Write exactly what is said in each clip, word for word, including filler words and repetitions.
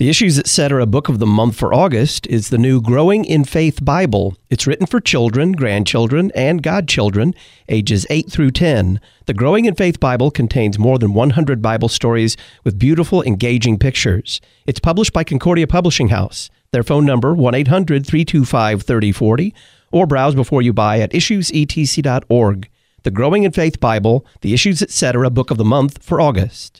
The Issues Etc. Book of the Month for August is the new Growing in Faith Bible. It's written for children, grandchildren, and godchildren, ages eight through ten. The Growing in Faith Bible contains more than one hundred Bible stories with beautiful, engaging pictures. It's published by Concordia Publishing House. Their phone number, one eight hundred, three two five, three oh four oh, or browse before you buy at issues e t c dot org. The Growing in Faith Bible, the Issues Etc. Book of the Month for August.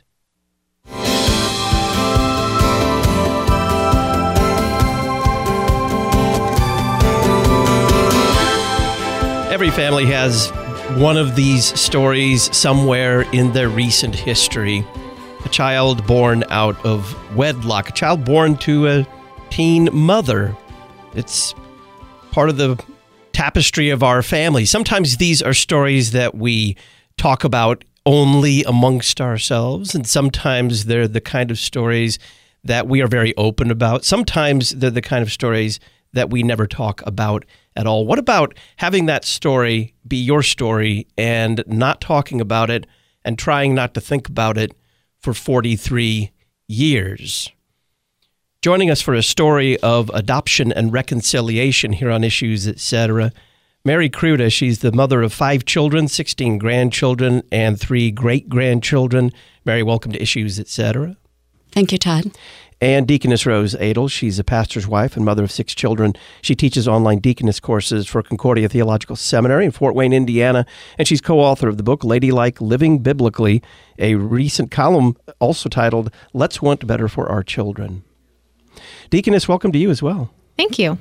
Every family has one of these stories somewhere in their recent history. A child born out of wedlock, a child born to a teen mother. It's part of the tapestry of our family. Sometimes these are stories that we talk about only amongst ourselves, and sometimes they're the kind of stories that we are very open about. Sometimes they're the kind of stories that we never talk about at all. What about having that story be your story and not talking about it and trying not to think about it for forty-three years? Joining us for a story of adoption and reconciliation here on Issues Etc., Mary Kruta. She's the mother of five children, sixteen grandchildren, and three great-grandchildren. Mary, welcome to Issues Etc. Thank you, Todd. And Deaconess Rose Adel. She's a pastor's wife and mother of six children. She teaches online deaconess courses for Concordia Theological Seminary in Fort Wayne, Indiana, and she's co-author of the book Ladylike Living Biblically, a recent column also titled Let's Want Better for Our Children. Deaconess, welcome to you as well. Thank you.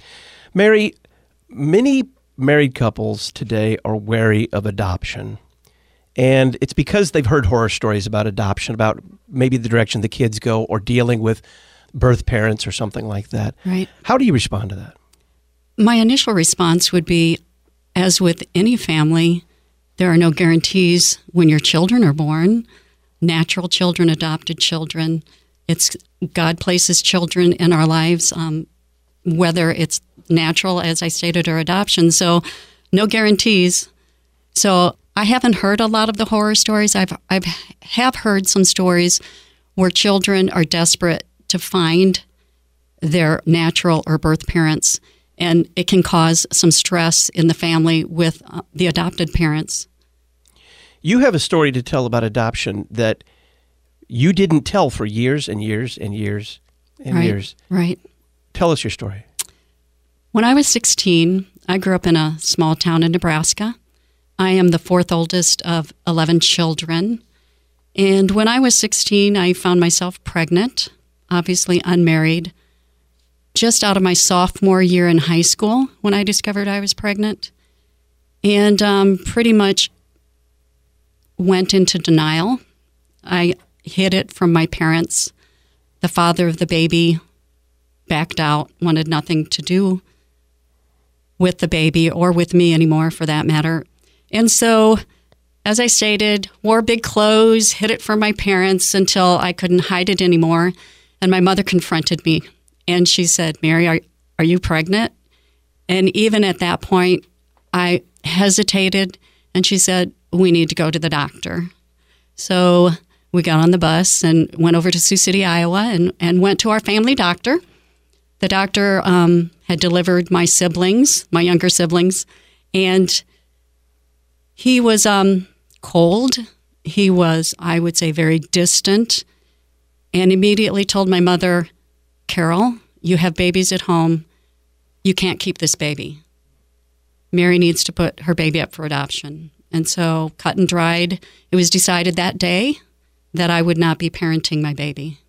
Mary, many married couples today are wary of adoption. And it's because they've heard horror stories about adoption, about maybe the direction the kids go or dealing with birth parents or something like that. Right. How do you respond to that? My initial response would be, as with any family, there are no guarantees when your children are born, natural children, adopted children. It's God places children in our lives, um, whether it's natural, as I stated, or adoption. So no guarantees. So I haven't heard a lot of the horror stories. I've I've have heard some stories where children are desperate to find their natural or birth parents, and it can cause some stress in the family with uh, the adopted parents. You have a story to tell about adoption that you didn't tell for years and years and years and right, years. Right. Tell us your story. When I was sixteen, I grew up in a small town in Nebraska. I am the fourth oldest of eleven children. And when I was sixteen, I found myself pregnant, obviously unmarried, just out of my sophomore year in high school when I discovered I was pregnant. And um, pretty much went into denial. I hid it from my parents. The father of the baby backed out, wanted nothing to do with the baby or with me anymore, for that matter. And so, as I stated, wore big clothes, hid it from my parents until I couldn't hide it anymore. And my mother confronted me, and she said, "Mary, are, are you pregnant?" And even at that point, I hesitated, and she said, "We need to go to the doctor." So we got on the bus and went over to Sioux City, Iowa, and, and went to our family doctor. The doctor um, had delivered my siblings, my younger siblings, and he was um, cold. He was, I would say, very distant, and immediately told my mother, "Carol, you have babies at home. You can't keep this baby. Mary needs to put her baby up for adoption." And so, cut and dried, it was decided that day that I would not be parenting my baby.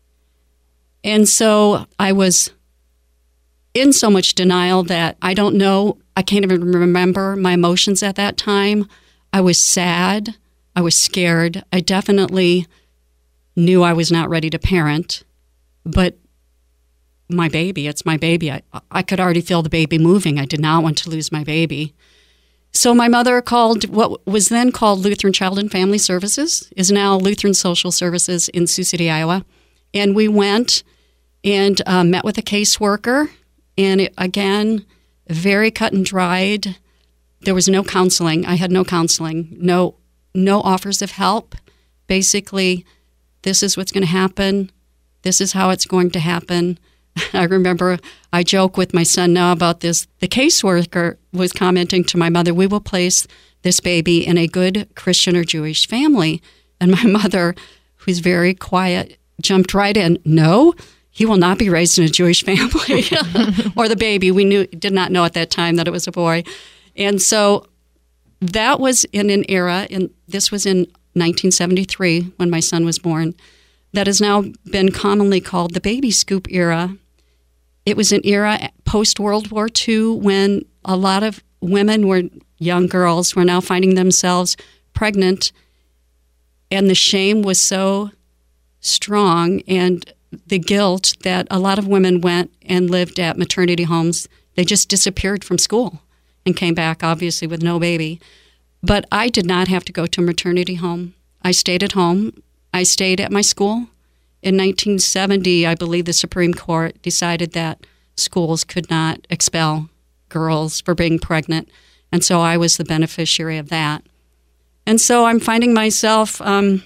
And so I was in so much denial that I don't know, I can't even remember my emotions at that time. I was sad. I was scared. I definitely knew I was not ready to parent, but my baby, it's my baby. I, I could already feel the baby moving. I did not want to lose my baby. So my mother called what was then called Lutheran Child and Family Services, is now Lutheran Social Services in Sioux City, Iowa. And we went and uh, met with a caseworker. And it, again, very cut and dried. There was no counseling. I had no counseling, no no offers of help. Basically, this is what's going to happen. This is how it's going to happen. I remember I joke with my son now about this. The caseworker was commenting to my mother, we will place this baby in a good Christian or Jewish family. And my mother, who's very quiet, jumped right in. No, he will not be raised in a Jewish family. Or the baby. We knew did not know at that time that it was a boy. And so that was in an era, and this was in nineteen seventy-three when my son was born, that has now been commonly called the baby scoop era. It was an era post-World War Two when a lot of women were, young girls, were now finding themselves pregnant, and the shame was so strong and the guilt that a lot of women went and lived at maternity homes. They just disappeared from school and came back, obviously, with no baby. But I did not have to go to a maternity home. I stayed at home. I stayed at my school. In nineteen seventy, I believe the Supreme Court decided that schools could not expel girls for being pregnant. And so I was the beneficiary of that. And so I'm finding myself, um,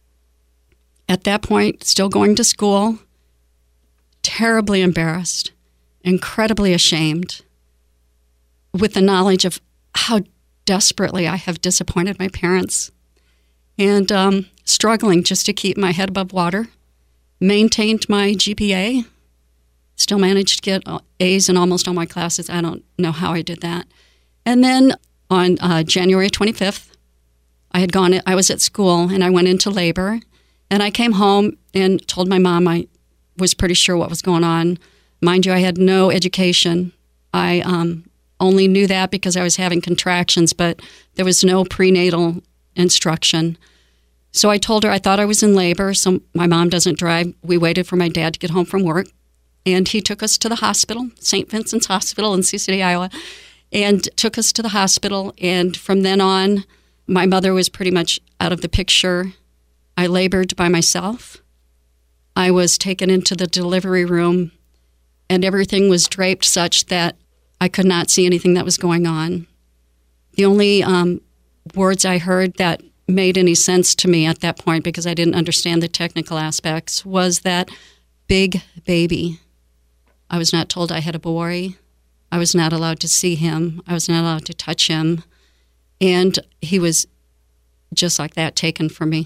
at that point, still going to school, terribly embarrassed, incredibly ashamed, with the knowledge of how desperately I have disappointed my parents, and um, struggling just to keep my head above water. Maintained my G P A, still managed to get A's in almost all my classes. I don't know how I did that. And then on uh, January twenty-fifth, I had gone, I was at school and I went into labor, and I came home and told my mom I was pretty sure what was going on. Mind you, I had no education. I um, only knew that because I was having contractions, but there was no prenatal instruction. So I told her I thought I was in labor, so my mom doesn't drive. We waited for my dad to get home from work, and he took us to the hospital, Saint Vincent's Hospital in Sioux City, Iowa, and took us to the hospital. And from then on, my mother was pretty much out of the picture. I labored by myself. I was taken into the delivery room, and everything was draped such that I could not see anything that was going on. The only um, words I heard that made any sense to me at that point, because I didn't understand the technical aspects, was that big baby. I was not told I had a boy. I was not allowed to see him. I was not allowed to touch him. And he was just like that taken from me.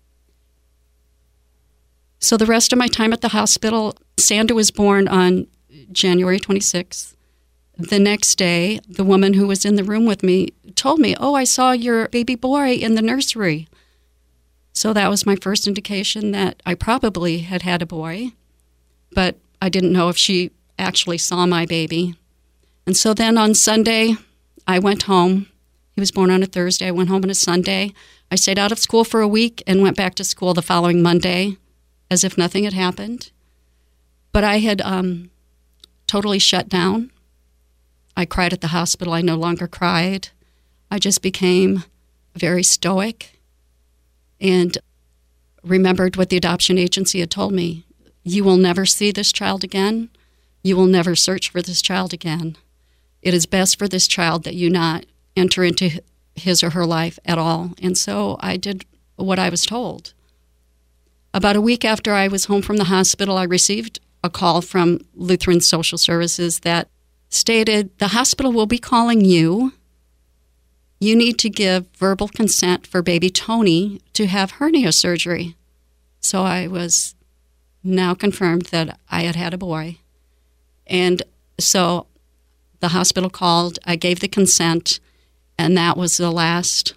So the rest of my time at the hospital, Sander was born on January twenty-sixth. The next day, the woman who was in the room with me told me, oh, I saw your baby boy in the nursery. So that was my first indication that I probably had had a boy, but I didn't know if she actually saw my baby. And so then on Sunday, I went home. He was born on a Thursday. I went home on a Sunday. I stayed out of school for a week and went back to school the following Monday as if nothing had happened. But I had um, totally shut down. I cried at the hospital. I no longer cried. I just became very stoic and remembered what the adoption agency had told me. You will never see this child again. You will never search for this child again. It is best for this child that you not enter into his or her life at all. And so I did what I was told. About a week after I was home from the hospital, I received a call from Lutheran Social Services that stated, the hospital will be calling you. You need to give verbal consent for baby Tony to have hernia surgery. So I was now confirmed that I had had a boy. And so the hospital called, I gave the consent, and that was the last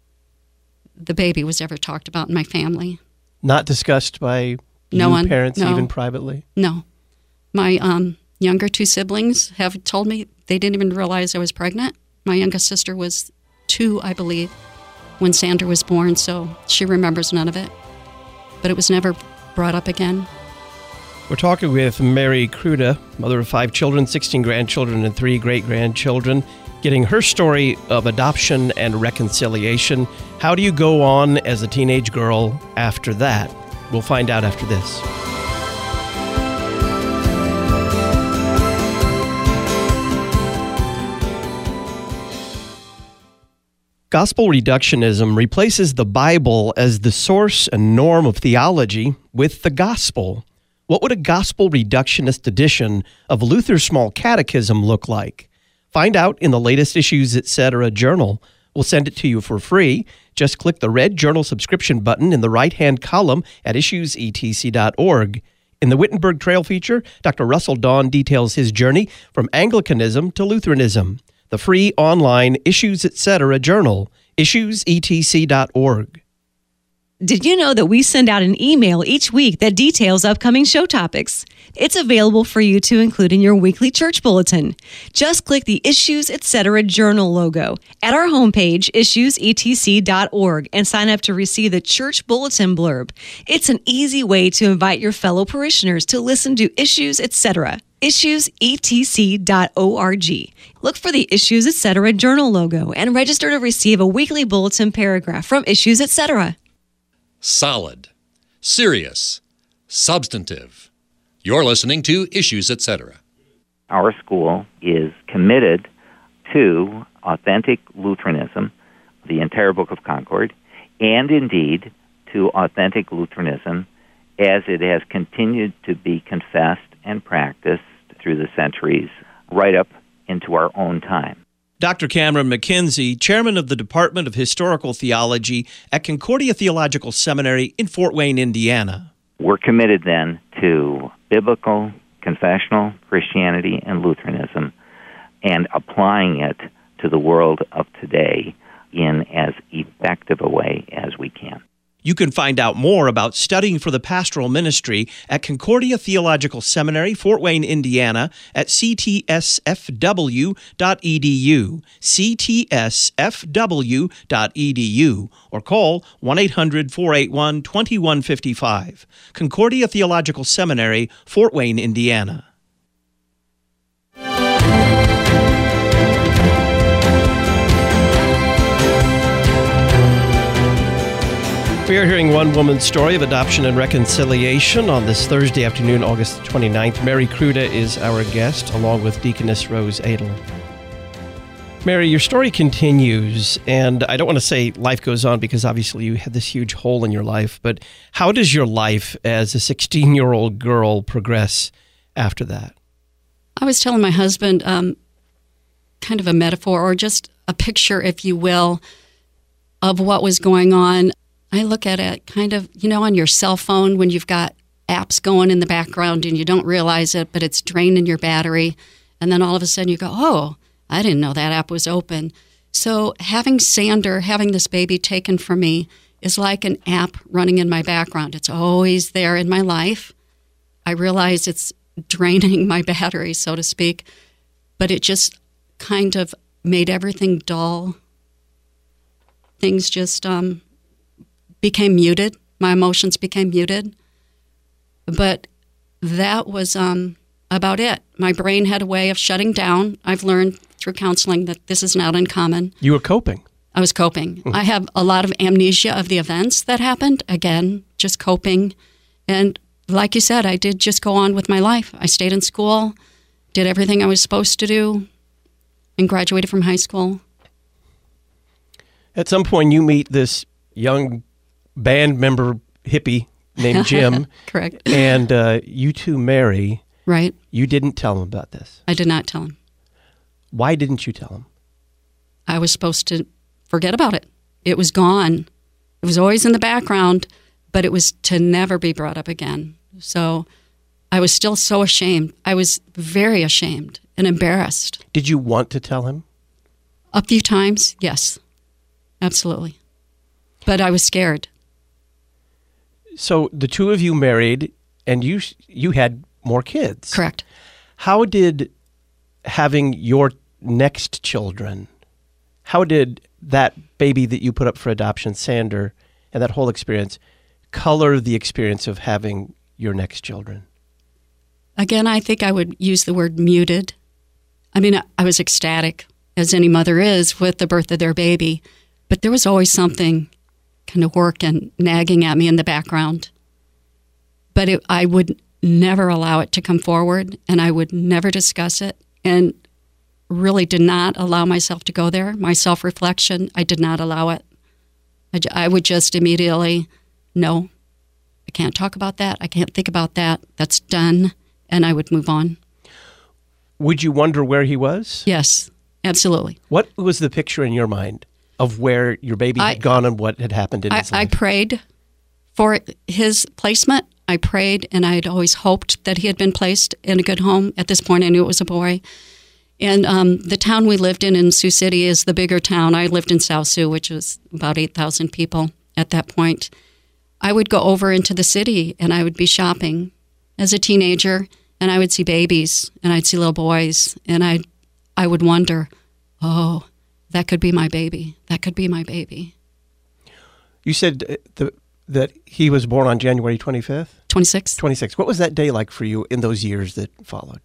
the baby was ever talked about in my family. Not discussed by no you one, parents, no. even privately? No. My um, younger two siblings have told me they didn't even realize I was pregnant. My youngest sister was two, I believe, when Sander was born, so she remembers none of it. But it was never brought up again. We're talking with Mary Kruda, mother of five children, sixteen grandchildren, and three great-grandchildren, getting her story of adoption and reconciliation. How do you go on as a teenage girl after that? We'll find out after this. Gospel reductionism replaces the Bible as the source and norm of theology with the gospel. What would a gospel reductionist edition of Luther's Small Catechism look like? Find out in the latest Issues Etc. journal. We'll send it to you for free. Just click the red journal subscription button in the right-hand column at issues e t c dot org. In the Wittenberg Trail feature, Doctor Russell Dawn details his journey from Anglicanism to Lutheranism. The free online Issues Etc. journal, issues e t c dot org. Did you know that we send out an email each week that details upcoming show topics? It's available for you to include in your weekly church bulletin. Just click the Issues Etc. journal logo at our homepage, issues e t c dot org, and sign up to receive the church bulletin blurb. It's an easy way to invite your fellow parishioners to listen to Issues Etc. issues e t c dot org. Look for the Issues Etc. journal logo and register to receive a weekly bulletin paragraph from Issues Etc. Solid, serious, substantive. You're listening to Issues Etc. Our school is committed to authentic Lutheranism, the entire Book of Concord, and indeed to authentic Lutheranism as it has continued to be confessed and practiced through the centuries, right up into our own time. Doctor Cameron McKenzie, chairman of the Department of Historical Theology at Concordia Theological Seminary in Fort Wayne, Indiana. We're committed then to biblical, confessional Christianity and Lutheranism and applying it to the world of today in as effective a way as we can. You can find out more about studying for the pastoral ministry at Concordia Theological Seminary, Fort Wayne, Indiana, at c t s f w dot e d u, c t s f w dot e d u, or call one eight hundred, four eight one, two one five five. Concordia Theological Seminary, Fort Wayne, Indiana. We are hearing one woman's story of adoption and reconciliation on this Thursday afternoon, August twenty-ninth. Mary Kruda is our guest, along with Deaconess Rose Adel. Mary, your story continues, and I don't want to say life goes on because obviously you had this huge hole in your life, but how does your life as a sixteen-year-old girl progress after that? I was telling my husband um, kind of a metaphor or just a picture, if you will, of what was going on. I look at it kind of, you know, on your cell phone when you've got apps going in the background and you don't realize it, but it's draining your battery. And then all of a sudden you go, oh, I didn't know that app was open. So having Sander, having this baby taken from me is like an app running in my background. It's always there in my life. I realize it's draining my battery, so to speak, but it just kind of made everything dull. Things just, um, became muted. My emotions became muted. But that was um, about it. My brain had a way of shutting down. I've learned through counseling that this is not uncommon. You were coping. I was coping. Mm-hmm. I have a lot of amnesia of the events that happened. Again, just coping. And like you said, I did just go on with my life. I stayed in school, did everything I was supposed to do, and graduated from high school. At some point, you meet this young band member hippie named Jim. Correct. And uh, you two marry. Right. You didn't tell him about this. I did not tell him. Why didn't you tell him? I was supposed to forget about it. It was gone. It was always in the background, but it was to never be brought up again. So I was still so ashamed. I was very ashamed and embarrassed. Did you want to tell him? A few times, yes. Absolutely. But I was scared. So the two of you married, and you you had more kids. Correct. How did having your next children, how did that baby that you put up for adoption, Sander, and that whole experience color the experience of having your next children? Again, I think I would use the word muted. I mean, I was ecstatic, as any mother is, with the birth of their baby, but there was always something kind of working, nagging at me in the background. But it, I would never allow it to come forward, and I would never discuss it, and really did not allow myself to go there. My self-reflection, I did not allow it. I, I would just immediately, no, I can't talk about that. I can't think about that. That's done. And I would move on. Would you wonder where he was? Yes, absolutely. What was the picture in your mind of where your baby had I, gone and what had happened in I, his life? I prayed for his placement. I prayed, and I had always hoped that he had been placed in a good home. At this point, I knew it was a boy. And um, the town we lived in, in Sioux City, is the bigger town. I lived in South Sioux, which was about eight thousand people at that point. I would go over into the city, and I would be shopping as a teenager, and I would see babies, and I'd see little boys, and I I would wonder, oh, that could be my baby. That could be my baby. You said uh, the, that he was born on January twenty-fifth? twenty-sixth. twenty-sixth. What was that day like for you in those years that followed?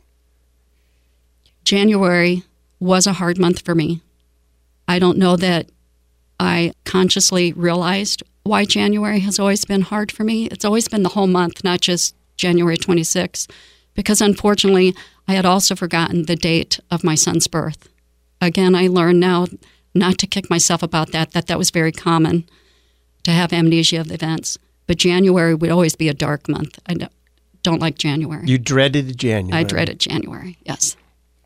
January was a hard month for me. I don't know that I consciously realized why January has always been hard for me. It's always been the whole month, not just January twenty-sixth, because unfortunately, I had also forgotten the date of my son's birth. Again, I learned now not to kick myself about that, that that was very common to have amnesia of the events. But January would always be a dark month. I don't, don't like January. You dreaded January. I dreaded January, yes.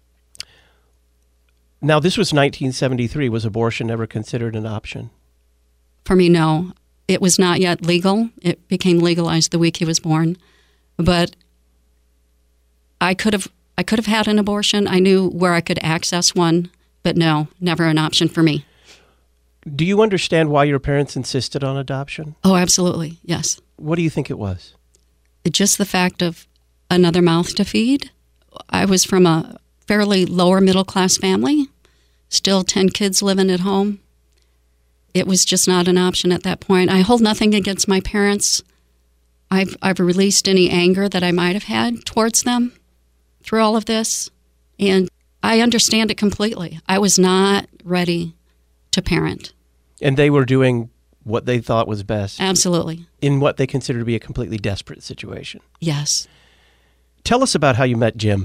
Now, this was nineteen seventy-three. Was abortion ever considered an option? For me, no. It was not yet legal. It became legalized the week he was born. But I could have I could have had an abortion. I knew where I could access one, but no, never an option for me. Do you understand why your parents insisted on adoption? Oh, absolutely, yes. What do you think it was? Just the fact of another mouth to feed. I was from a fairly lower middle class family, still ten kids living at home. It was just not an option at that point. I hold nothing against my parents. I've I've released any anger that I might have had towards them through all of this, and I understand it completely. I was not ready to parent. And they were doing what they thought was best. Absolutely. In what they considered to be a completely desperate situation. Yes. Tell us about how you met Jim.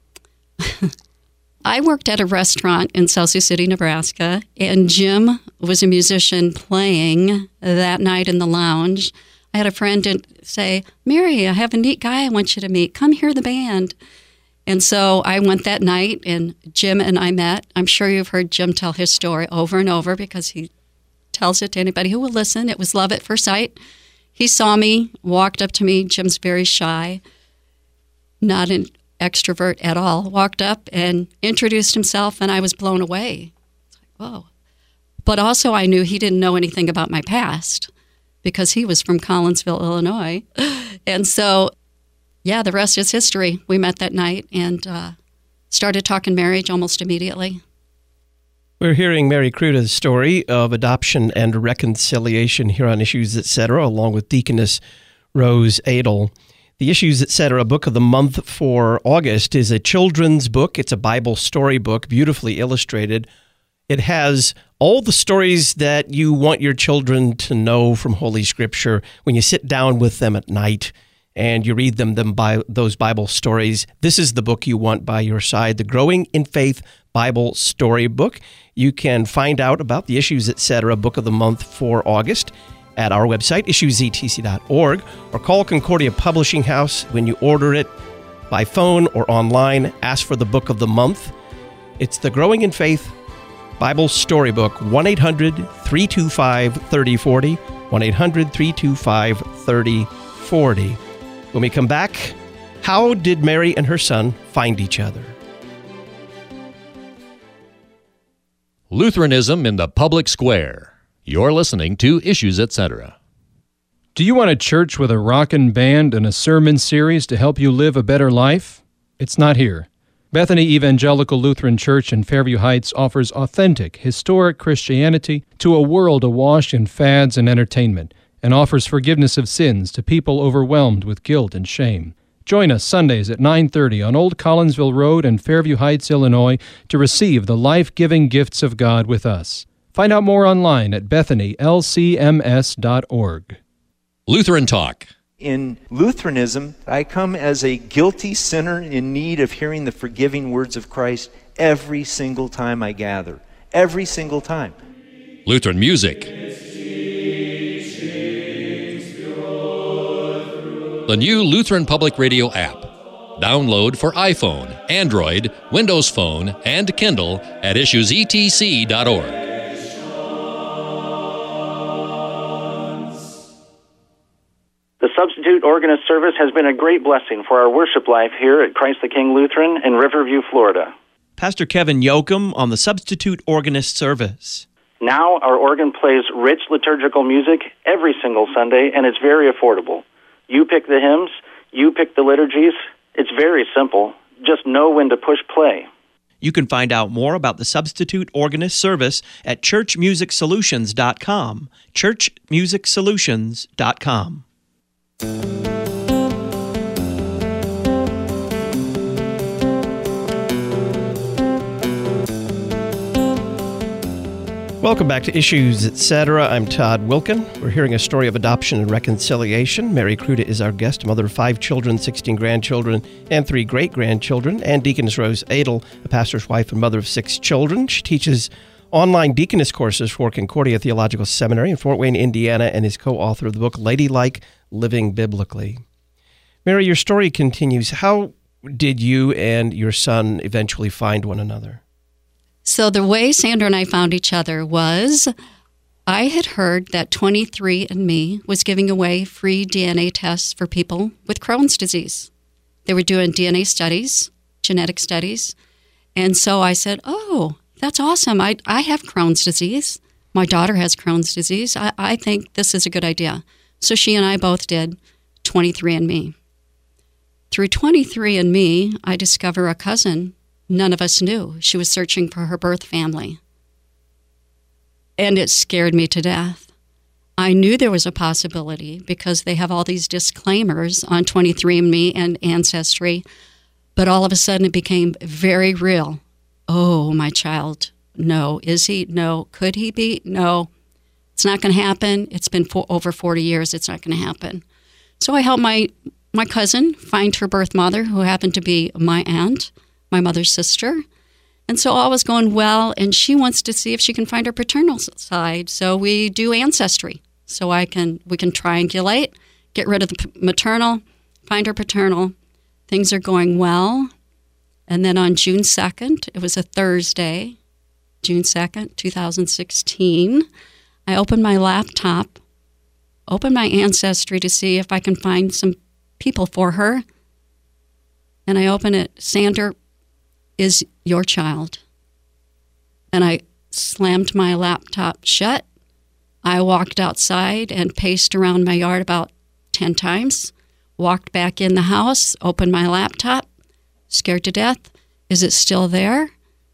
I worked at a restaurant in South Sioux City, Nebraska, and Jim was a musician playing that night in the lounge. I had a friend say, Mary, I have a neat guy I want you to meet. Come hear the band. And so I went that night, and Jim and I met. I'm sure you've heard Jim tell his story over and over because he tells it to anybody who will listen. It was love at first sight. He saw me, walked up to me. Jim's very shy, not an extrovert at all. Walked up and introduced himself, and I was blown away. It's like, whoa. But also I knew he didn't know anything about my past because he was from Collinsville, Illinois. And so, yeah, the rest is history. We met that night and uh, started talking marriage almost immediately. We're hearing Mary Kruta's story of adoption and reconciliation here on Issues, et cetera, along with Deaconess Rose Adel. The Issues, et cetera, book of the month for August is a children's book. It's a Bible story book, beautifully illustrated. It has all the stories that you want your children to know from Holy Scripture when you sit down with them at night and you read them, them by those Bible stories. This is the book you want by your side, the Growing in Faith Bible Story Book. You can find out about the Issues, et cetera, book of the month for August at our website, issues e t c dot org, or call Concordia Publishing House when you order it by phone or online. Ask for the book of the month. It's the Growing in Faith Bible Storybook, one eight hundred, three two five, three oh four oh, one eight hundred, three two five, three oh four oh. When we come back, how did Mary and her son find each other? Lutheranism in the Public Square. You're listening to Issues, et cetera. Do you want a church with a rockin' band and a sermon series to help you live a better life? It's not here. Bethany Evangelical Lutheran Church in Fairview Heights offers authentic, historic Christianity to a world awash in fads and entertainment, and offers forgiveness of sins to people overwhelmed with guilt and shame. Join us Sundays at nine thirty on Old Collinsville Road in Fairview Heights, Illinois, to receive the life-giving gifts of God with us. Find out more online at bethany l c m s dot org. Lutheran Talk. In Lutheranism, I come as a guilty sinner in need of hearing the forgiving words of Christ every single time I gather. Every single time. Lutheran music. The new Lutheran Public Radio app. Download for iPhone, Android, Windows Phone, and Kindle at issues e t c dot org. The Substitute Organist Service has been a great blessing for our worship life here at Christ the King Lutheran in Riverview, Florida. Pastor Kevin Yoakum on the Substitute Organist Service. Now our organ plays rich liturgical music every single Sunday, and it's very affordable. You pick the hymns, you pick the liturgies. It's very simple. Just know when to push play. You can find out more about the Substitute Organist Service at church music solutions dot com. church music solutions dot com. Welcome back to Issues, et cetera. I'm Todd Wilkin. We're hearing a story of adoption and reconciliation. Mary Kruta is our guest, mother of five children, sixteen grandchildren, and three great-grandchildren, and Deaconess Rose Adel, a pastor's wife and mother of six children. She teaches online deaconess courses for Concordia Theological Seminary in Fort Wayne, Indiana, and is co-author of the book Ladylike Living Biblically. Mary, your story continues. How did you and your son eventually find one another? So the way Sandra and I found each other was I had heard that twenty-three and me was giving away free D N A tests for people with Crohn's disease. They were doing D N A studies, genetic studies. And so I said, oh, that's awesome. I, I have Crohn's disease. My daughter has Crohn's disease. I, I think this is a good idea. So she and I both did twenty-three and me. Through twenty-three and me, I discover a cousin none of us knew. She was searching for her birth family. And it scared me to death. I knew there was a possibility because they have all these disclaimers on twenty-three and me and Ancestry, but all of a sudden it became very real. Oh, my child, no. Is he? No. Could he be? No. It's not going to happen. It's been for over forty years. It's not going to happen. So I helped my, my cousin find her birth mother, who happened to be my aunt, my mother's sister. And so all was going well, and she wants to see if she can find her paternal side. So we do Ancestry. So I can we can triangulate, get rid of the maternal, find her paternal. Things are going well. And then on June second, it was a Thursday, June second, two thousand sixteen, I opened my laptop, opened my Ancestry to see if I can find some people for her. And I open it, Sander is your child. And I slammed my laptop shut. I walked outside and paced around my yard about ten times, walked back in the house, opened my laptop, scared to death. Is it still there?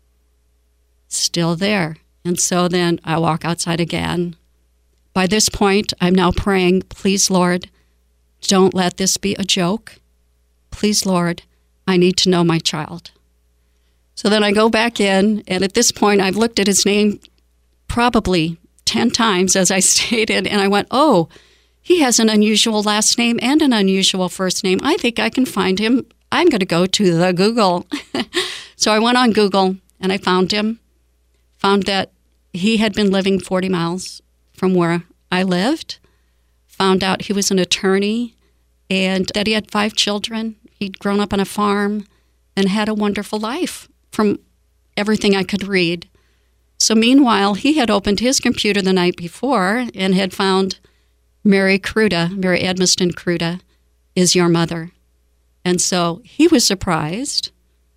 Still there. And so then I walk outside again. By this point, I'm now praying, please, Lord, don't let this be a joke. Please, Lord, I need to know my child. So then I go back in, and at this point, I've looked at his name probably ten times, as I stated, and I went, oh, he has an unusual last name and an unusual first name. I think I can find him. I'm going to go to the Google. So I went on Google, and I found him, found that he had been living forty miles from where I lived, found out he was an attorney, and that he had five children. He'd grown up on a farm and had a wonderful life from everything I could read. So meanwhile, he had opened his computer the night before and had found Mary Kruta, Mary Edmiston Kruta, is your mother. And so he was surprised.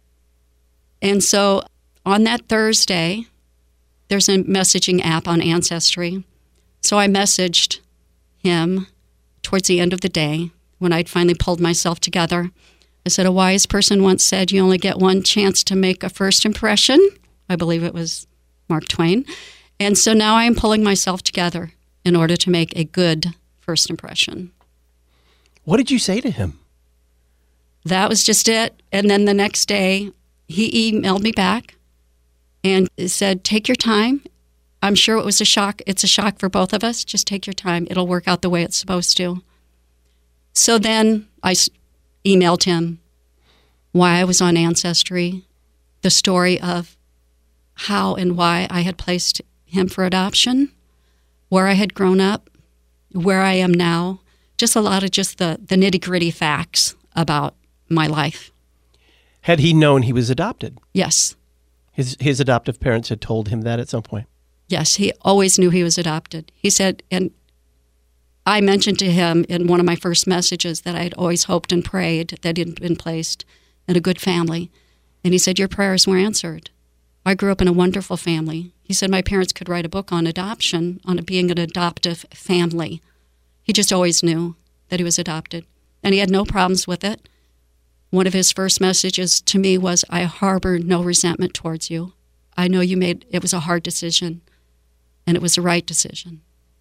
And so on that Thursday, there's a messaging app on Ancestry. So I messaged him towards the end of the day when I'd finally pulled myself together. I said, a wise person once said you only get one chance to make a first impression. I believe it was Mark Twain. And so now I am pulling myself together in order to make a good first impression. What did you say to him? That was just it. And then the next day, he emailed me back and said, take your time. I'm sure it was a shock. It's a shock for both of us. Just take your time. It'll work out the way it's supposed to. So then I emailed him why I was on Ancestry, the story of how and why I had placed him for adoption, where I had grown up, where I am now, just a lot of just the, the nitty-gritty facts about my life. Had he known he was adopted? Yes. His his adoptive parents had told him that at some point? Yes, he always knew he was adopted. He said, and I mentioned to him in one of my first messages that I had always hoped and prayed that he'd been placed in a good family. And he said, your prayers were answered. I grew up in a wonderful family. He said my parents could write a book on adoption, on being an adoptive family. He just always knew that he was adopted, and he had no problems with it. One of his first messages to me was, I harbor no resentment towards you. I know you made, it was a hard decision, and it was the right decision.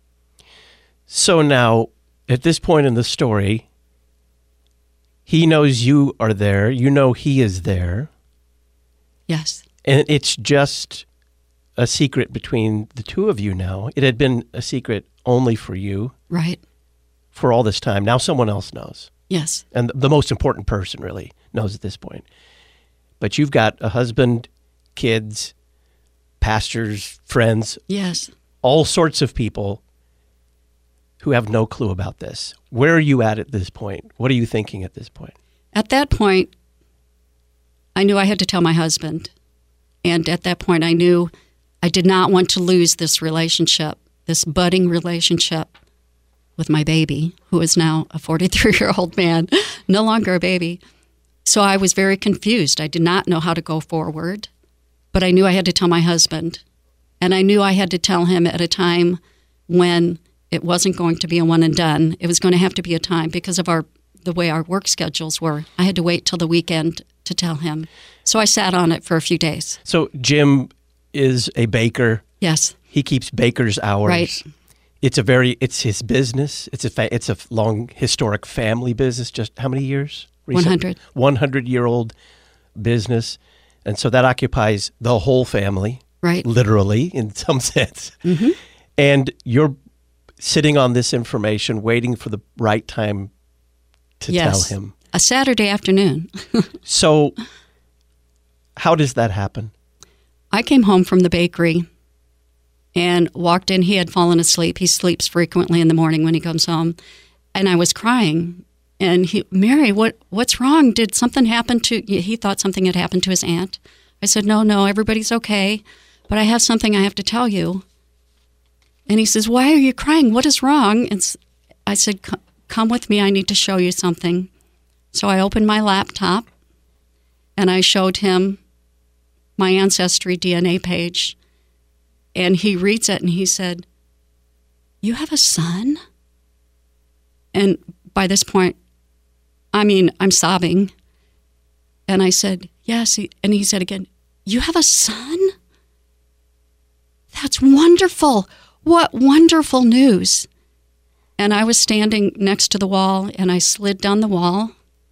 So now, at this point in the story, he knows you are there. You know he is there. Yes. And it's just a secret between the two of you now. It had been a secret only for you. Right. For all this time. Now someone else knows. Yes. And the most important person really knows at this point. But you've got a husband, kids, pastors, friends. Yes. All sorts of people who have no clue about this. Where are you at at this point? What are you thinking at this point? At that point, I knew I had to tell my husband. And at that point, I knew I did not want to lose this relationship, this budding relationship with my baby, who is now a forty-three-year-old man, no longer a baby. So I was very confused. I did not know how to go forward, but I knew I had to tell my husband. And I knew I had to tell him at a time when it wasn't going to be a one and done. It was going to have to be a time because of our the way our work schedules were. I had to wait till the weekend to tell him. So I sat on it for a few days. So Jim is a baker. Yes. He keeps baker's hours. Right. It's a very, it's his business. It's a, fa- it's a long historic family business. Just how many years? one hundred. one hundred year old business. And so that occupies the whole family. Right. Literally, in some sense. Mm-hmm. And you're sitting on this information, waiting for the right time to yes. tell him. A Saturday afternoon. So how does that happen? I came home from the bakery and walked in. He had fallen asleep. He sleeps frequently in the morning when he comes home. And I was crying. And he, Mary, what what's wrong? Did something happen to, he thought something had happened to his aunt. I said, no, no, everybody's okay. But I have something I have to tell you. And he says, why are you crying? What is wrong? And I said, come with me. I need to show you something. So I opened my laptop and I showed him my Ancestry D N A page. And he reads it and he said, you have a son? And by this point, I mean, I'm sobbing. And I said, yes. And he said again, you have a son? That's wonderful. What wonderful news. And I was standing next to the wall and I slid down the wall,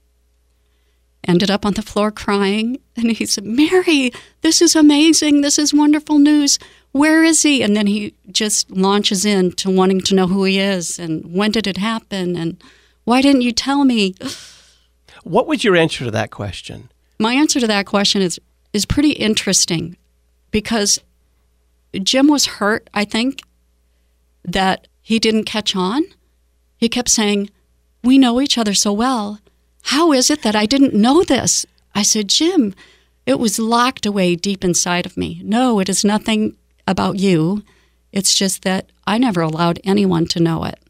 ended up on the floor crying. And he said, Mary, this is amazing. This is wonderful news. Where is he? And then he just launches into wanting to know who he is and when did it happen and why didn't you tell me? What was your answer to that question? My answer to that question is is pretty interesting because Jim was hurt, I think, that he didn't catch on. He kept saying, we know each other so well. How is it that I didn't know this? I said, Jim, it was locked away deep inside of me. No, it is nothing about you. It's just that I never allowed anyone to know it.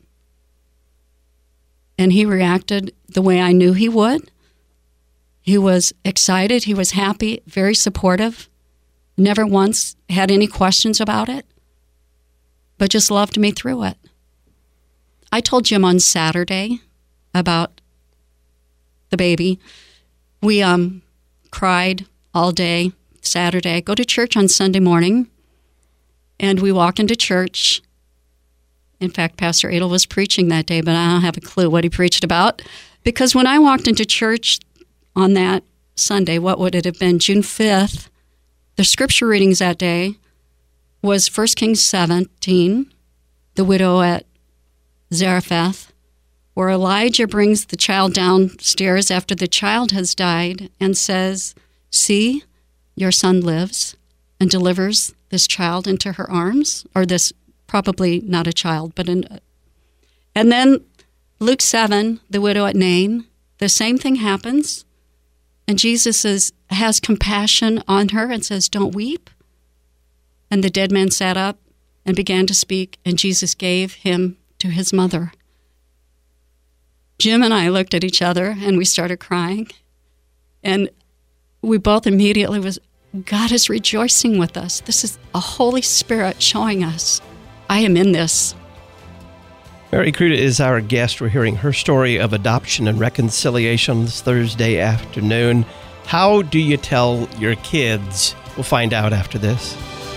And he reacted the way I knew he would. He was excited. He was happy, very supportive. Never once had any questions about it, but just loved me through it. I told Jim on Saturday about the baby. We um, cried all day Saturday. I go to church on Sunday morning, and we walk into church. In fact, Pastor Adel was preaching that day, but I don't have a clue what he preached about. Because when I walked into church on that Sunday, what would it have been, June fifth, the scripture readings that day was First Kings seventeen, the widow at Zarephath, where Elijah brings the child downstairs after the child has died and says, see, your son lives, and delivers this child into her arms, or this, probably not a child, but an, and then Luke seven, the widow at Nain, the same thing happens. And Jesus is, has compassion on her and says, don't weep. And the dead man sat up and began to speak, and Jesus gave him to his mother. Jim and I looked at each other, and we started crying. And we both immediately was, God is rejoicing with us. This is a Holy Spirit showing us, I am in this. Mary Kruta is our guest. We're hearing her story of adoption and reconciliation this Thursday afternoon. How do you tell your kids? We'll find out after this.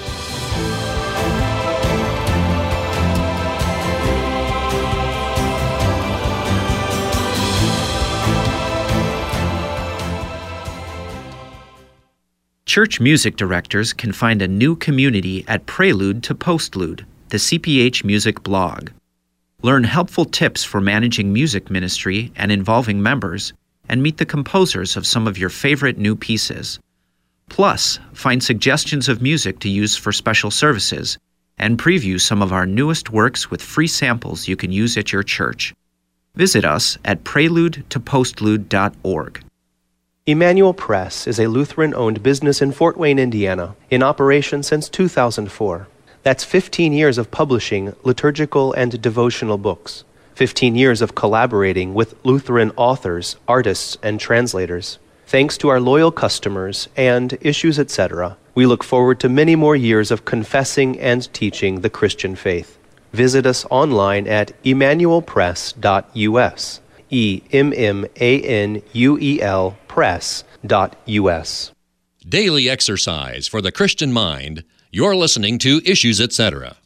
Church music directors can find a new community at Prelude to Postlude, the C P H Music blog. Learn helpful tips for managing music ministry and involving members, and meet the composers of some of your favorite new pieces. Plus, find suggestions of music to use for special services, and preview some of our newest works with free samples you can use at your church. Visit us at prelude to postlude dot org. Emmanuel Press is a Lutheran-owned business in Fort Wayne, Indiana, in operation since two thousand four. That's fifteen years of publishing liturgical and devotional books, fifteen years of collaborating with Lutheran authors, artists, and translators. Thanks to our loyal customers and Issues, et cetera, we look forward to many more years of confessing and teaching the Christian faith. Visit us online at emmanuel press dot u s. E M M A N U E L press dot U S. Daily exercise for the Christian mind. You're listening to Issues, et cetera.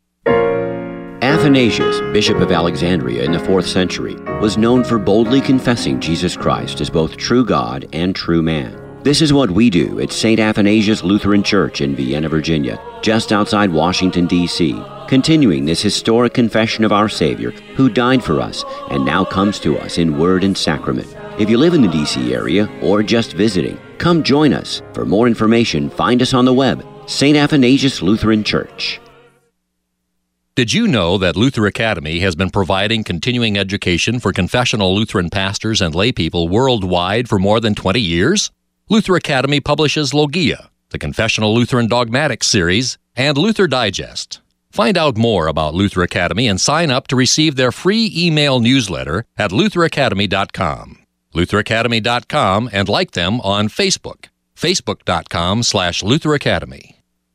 Athanasius, Bishop of Alexandria in the fourth century, was known for boldly confessing Jesus Christ as both true God and true man. This is what we do at Saint Athanasius Lutheran Church in Vienna, Virginia, just outside Washington, D C, continuing this historic confession of our Savior, who died for us and now comes to us in word and sacrament. If you live in the D C area or just visiting, come join us. For more information, find us on the web, Saint Athanasius Lutheran Church. Did you know that Luther Academy has been providing continuing education for confessional Lutheran pastors and laypeople worldwide for more than twenty years? Luther Academy publishes Logia, the Confessional Lutheran Dogmatics series, and Luther Digest. Find out more about Luther Academy and sign up to receive their free email newsletter at luther academy dot com. luther academy dot com, and like them on Facebook, facebook dot com slash Luther Academy.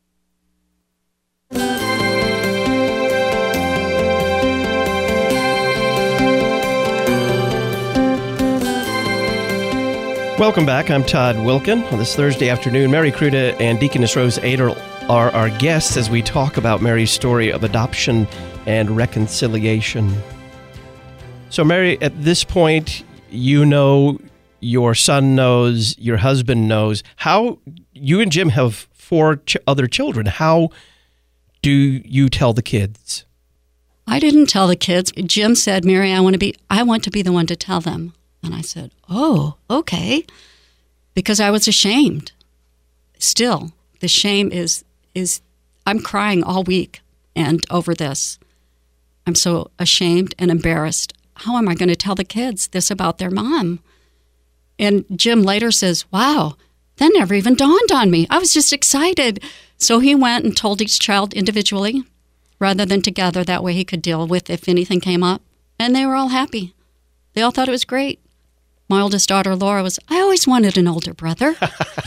Welcome back. I'm Todd Wilkin. On this Thursday afternoon, Mary Kruta and Deaconess Rose Adel are our guests as we talk about Mary's story of adoption and reconciliation. So, Mary, at this point, you know, your son knows, your husband knows. How, you and Jim have four ch- other children. How do you tell the kids? I didn't tell the kids. Jim said, Mary, I want to be, I want to be the one to tell them. And I said, oh, okay, because I was ashamed. Still, the shame is, is I'm crying all week and over this. I'm so ashamed and embarrassed. How am I going to tell the kids this about their mom? And Jim later says, wow, that never even dawned on me. I was just excited. So he went and told each child individually rather than together. That way he could deal with if anything came up. And they were all happy. They all thought it was great. My oldest daughter, Laura, was, I always wanted an older brother.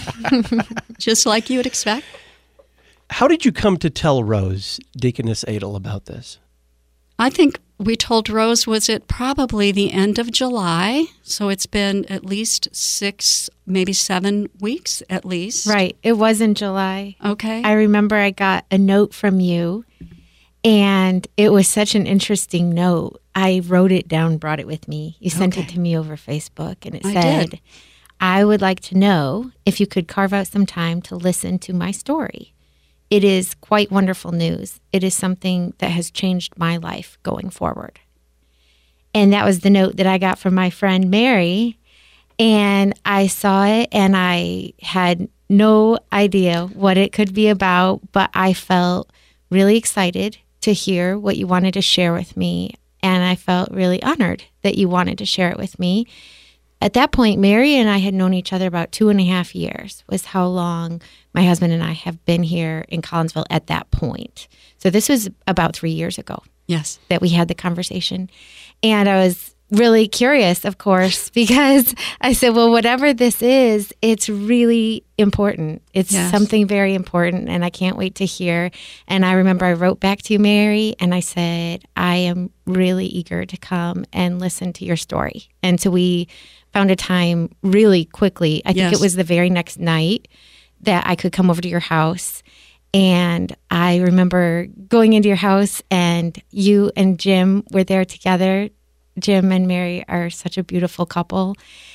Just like you would expect. How did you come to tell Rose, Deaconess Adel, about this? I think we told Rose, was it probably the end of July? So it's been at least six, maybe seven weeks at least. Right. It was in July. Okay. I remember I got a note from you, and it was such an interesting note. I wrote it down, brought it with me. You sent Okay. it to me over Facebook, and it I said, did. I would like to know if you could carve out some time to listen to my story. It is quite wonderful news. It is something that has changed my life going forward. And that was the note that I got from my friend Mary. And I saw it, and I had no idea what it could be about, but I felt really excited to hear what you wanted to share with me. And I felt really honored that you wanted to share it with me. At that point, Mary and I had known each other about two and a half years, was how long my husband and I have been here in Collinsville at that point. So this was about three years ago. Yes. That we had the conversation. And I was really curious, of course, because I said, well, whatever this is, it's really important. It's yes. something very important, and I can't wait to hear. And I remember I wrote back to you, Mary, and I said, I am really eager to come and listen to your story. And so we found a time really quickly. I think yes. it was the very next night that I could come over to your house. And I remember going into your house, and you and Jim were there together. Jim and Mary are such a beautiful couple.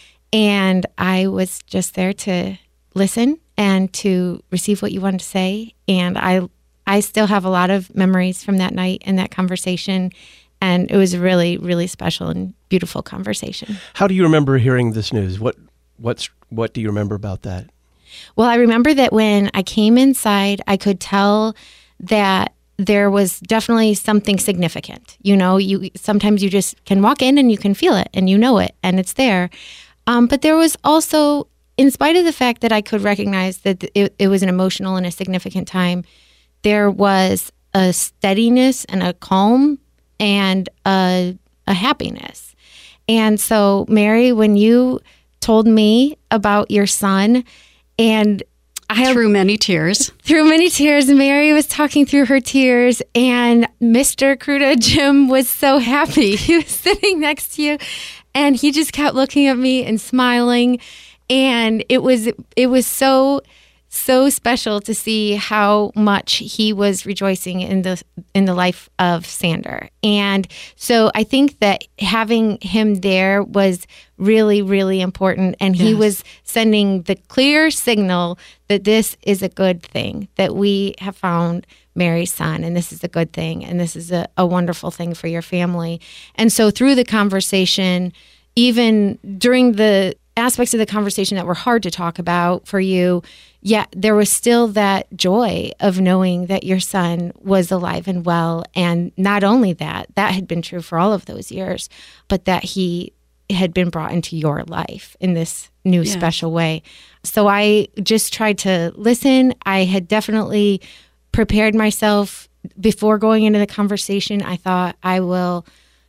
And I was just there to listen and to receive what you wanted to say. And I I still have a lot of memories from that night and that conversation. And it was a really, really special and beautiful conversation. How do you remember hearing this news? What what's what do you remember about that? Well, I remember that when I came inside, I could tell that there was definitely something significant. You know, you sometimes you just can walk in and you can feel it and you know it and it's there. Um, but there was also, in spite of the fact that I could recognize that it, it was an emotional and a significant time, there was a steadiness and a calm and a, a happiness. And so, Mary, when you told me about your son, and I through many tears. Through many tears. Mary was talking through her tears, and Mister Kruta, Jim, was so happy. He was sitting next to you, and he just kept looking at me and smiling. And it was it was so so special to see how much he was rejoicing in the in the life of Sander. And so I think that having him there was really, really important. And he yes. was sending the clear signal that this is a good thing, that we have found Mary's son, and this is a good thing, and this is a, a wonderful thing for your family. And so through the conversation, even during the aspects of the conversation that were hard to talk about for you, yet there was still that joy of knowing that your son was alive and well. And not only that, that had been true for all of those years, but that he had been brought into your life in this new yes. special way. So I just tried to listen. I had definitely prepared myself before going into the conversation. I thought I will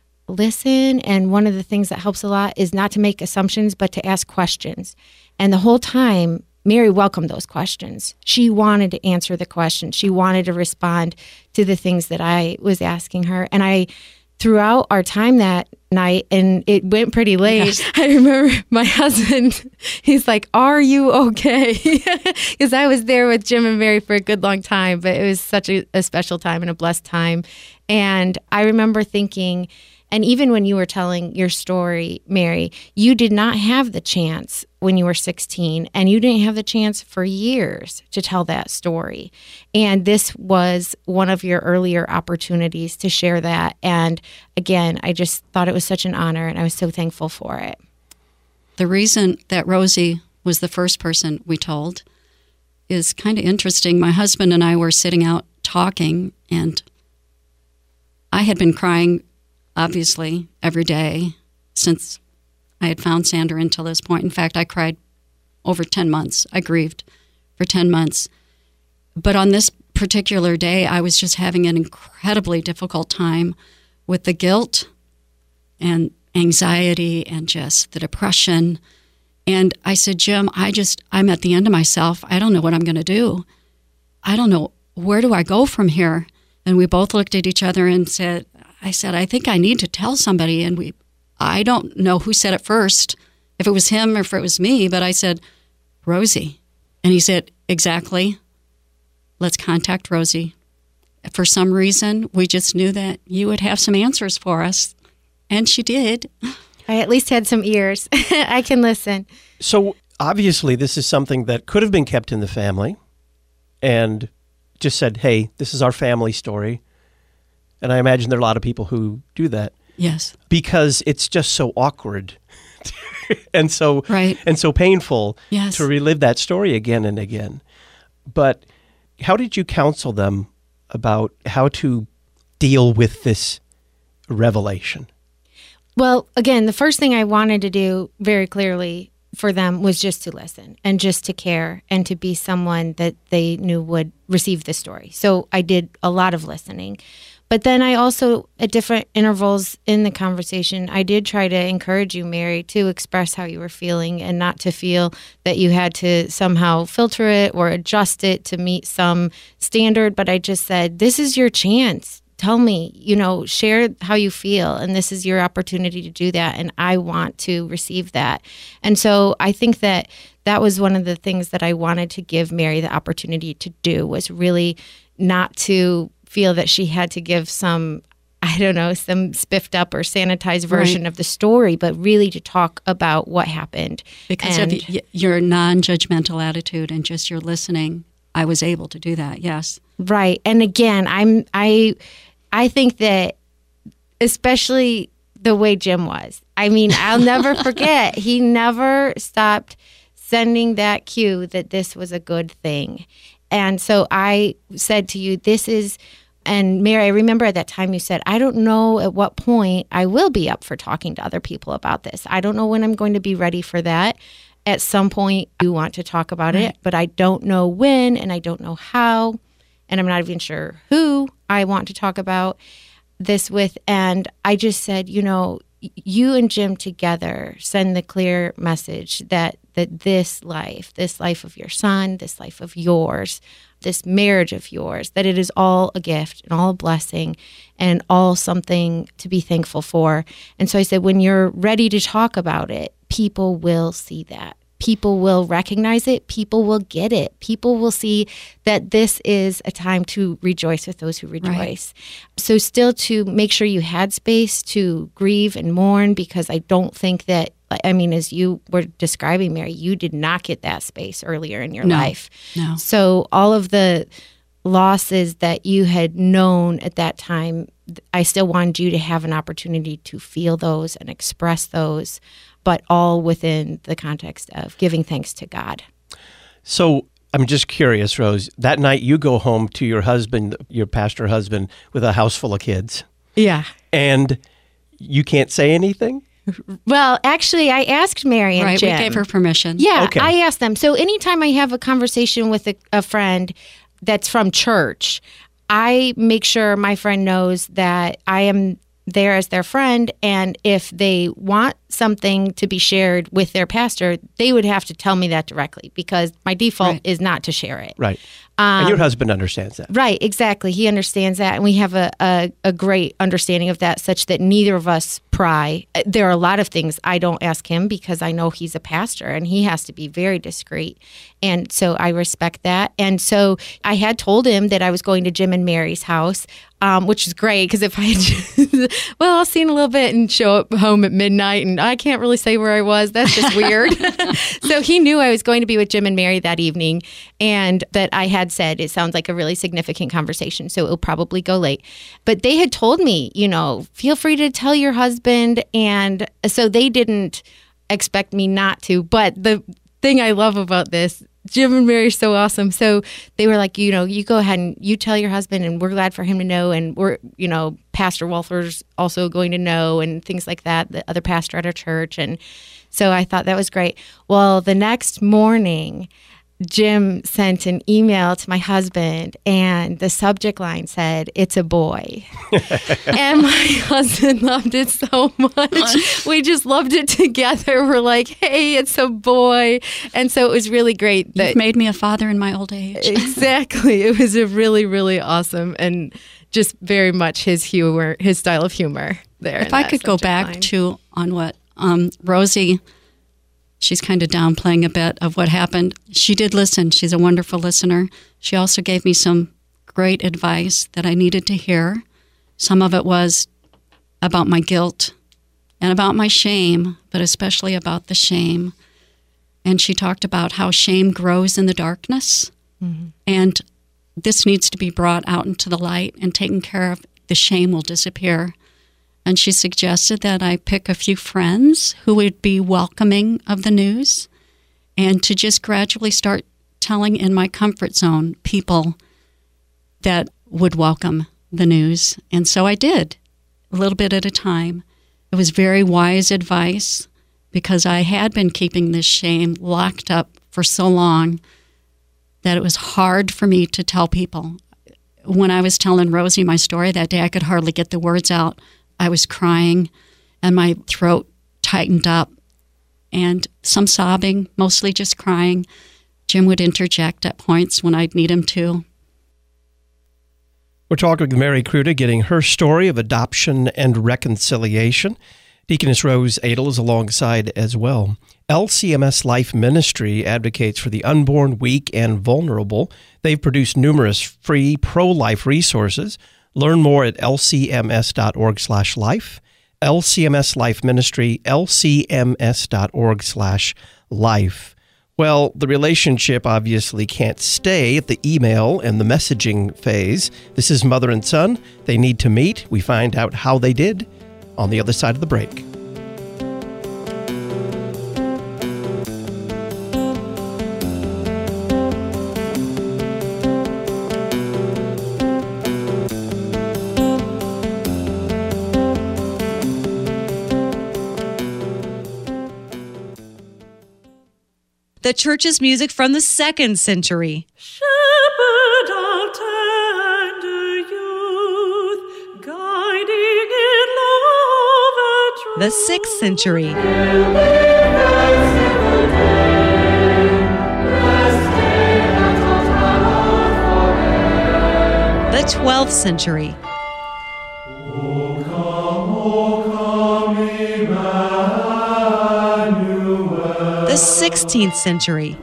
listen, and one of the things that helps a lot is not to make assumptions, but to ask questions. And the whole time, Mary welcomed those questions. She wanted to answer the questions. She wanted to respond to the things that I was asking her. And I, throughout our time that night, and it went pretty late, yes. I remember my husband, he's like, are you okay? Because I was there with Jim and Mary for a good long time, but it was such a, a special time and a blessed time. And I remember thinking, and even when you were telling your story, Mary, you did not have the chance when you were sixteen, and you didn't have the chance for years to tell that story. And this was one of your earlier opportunities to share that. And again, I just thought it was such an honor, and I was so thankful for it. The reason that Rosie was the first person we told is kind of interesting. My husband and I were sitting out talking, and I had been crying obviously every day since I had found Sander until this point. In fact, I cried over ten months. I grieved for ten months. But on this particular day, I was just having an incredibly difficult time with the guilt and anxiety and just the depression. And I said, Jim, I just, I'm at the end of myself. I don't know what I'm going to do. I don't know, where do I go from here? And we both looked at each other and said, I said, I think I need to tell somebody. And we, I don't know who said it first, if it was him or if it was me, but I said, Rosie. And he said, exactly. Let's contact Rosie. For some reason, we just knew that you would have some answers for us. And she did. I at least had some ears. I can listen. So obviously, this is something that could have been kept in the family and just said, hey, this is our family story. And I imagine there are a lot of people who do that. Yes. Because it's just so awkward and so right. and so painful yes. to relive that story again and again. But how did you counsel them about how to deal with this revelation? Well, again, the first thing I wanted to do very clearly for them was just to listen and just to care and to be someone that they knew would receive the story. So I did a lot of listening. But then I also, at different intervals in the conversation, I did try to encourage you, Mary, to express how you were feeling and not to feel that you had to somehow filter it or adjust it to meet some standard. But I just said, this is your chance. Tell me, you know, share how you feel. And this is your opportunity to do that. And I want to receive that. And so I think that that was one of the things that I wanted to give Mary the opportunity to do, was really not to feel that she had to give some, I don't know, some spiffed up or sanitized version right. of the story, but really to talk about what happened. Because and, of y- your non-judgmental attitude and just your listening, I was able to do that, yes. Right. And again, I'm I I think that especially the way Jim was. I mean, I'll never forget. He never stopped sending that cue that this was a good thing. And so I said to you, this is, and Mary, I remember at that time you said, I don't know at what point I will be up for talking to other people about this. I don't know when I'm going to be ready for that. At some point, I do want to talk about right. it, but I don't know when, and I don't know how, and I'm not even sure who I want to talk about this with. And I just said, you know, you and Jim together send the clear message that that this life, this life of your son, this life of yours, this marriage of yours, that it is all a gift and all a blessing and all something to be thankful for. And so I said, when you're ready to talk about it, people will see that. People will recognize it. People will get it. People will see that this is a time to rejoice with those who rejoice. Right. So still to make sure you had space to grieve and mourn, because I don't think that, I mean, as you were describing, Mary, you did not get that space earlier in your no, life. No. So all of the losses that you had known at that time, I still wanted you to have an opportunity to feel those and express those, but all within the context of giving thanks to God. So I'm just curious, Rose, that night you go home to your husband, your pastor husband, with a house full of kids. Yeah. And you can't say anything? Well, actually, I asked Mary and right, Jim. We gave her permission. Yeah, okay. I asked them. So anytime I have a conversation with a, a friend that's from church, I make sure my friend knows that I am there as their friend, and if they want something to be shared with their pastor, they would have to tell me that directly, because my default right. is not to share it. Right. Um, and your husband understands that. Right, exactly. He understands that, and we have a, a, a great understanding of that, such that neither of us pry. There are a lot of things I don't ask him because I know he's a pastor, and he has to be very discreet. And so I respect that. And so I had told him that I was going to Jim and Mary's house, um, which is great, because if I had just, well, I'll see in a little bit and show up home at midnight, and I can't really say where I was. That's just weird. So he knew I was going to be with Jim and Mary that evening, and that I had said it sounds like a really significant conversation, so it'll probably go late. But they had told me, you know, feel free to tell your husband, and so they didn't expect me not to. But the thing I love about this, Jim and Mary are so awesome. So they were like, you know, you go ahead and you tell your husband, and we're glad for him to know, and we're, you know, Pastor Walther's also going to know, and things like that, the other pastor at our church. And so I thought that was great. Well, the next morning, Jim sent an email to my husband, and the subject line said, "It's a boy." And my husband loved it so much. We just loved it together. We're like, hey, it's a boy. And so it was really great. That You've made me a father in my old age. Exactly. It was a really, really awesome and just very much his humor, his style of humor there. If I could go back line. to on what um, Rosie, she's kind of downplaying a bit of what happened. She did listen. She's a wonderful listener. She also gave me some great advice that I needed to hear. Some of it was about my guilt and about my shame, but especially about the shame. And she talked about how shame grows in the darkness. Mm-hmm. And this needs to be brought out into the light and taken care of. The shame will disappear. And she suggested that I pick a few friends who would be welcoming of the news, and to just gradually start telling in my comfort zone people that would welcome the news. And so I did, a little bit at a time. It was very wise advice because I had been keeping this shame locked up for so long that it was hard for me to tell people. When I was telling Rosie my story that day, I could hardly get the words out. I was crying and my throat tightened up and some sobbing, mostly just crying. Jim would interject at points when I'd need him to. We're talking with Mary Kruta, getting her story of adoption and reconciliation. Deaconess Rose Adel is alongside as well. L C M S Life Ministry advocates for the unborn, weak, and vulnerable. They've produced numerous free pro-life resources. Learn more at l c m s dot org slash life. L C M S Life Ministry, l c m s dot org slash life. Well, the relationship obviously can't stay at the email and the messaging phase. This is mother and son. They need to meet. We find out how they did on the other side of the break. The church's music from the second century. Shepherd of tender youth, guiding in love and truth. The sixth century. The twelfth century. O come, O come, Emmanuel. The sixteenth century.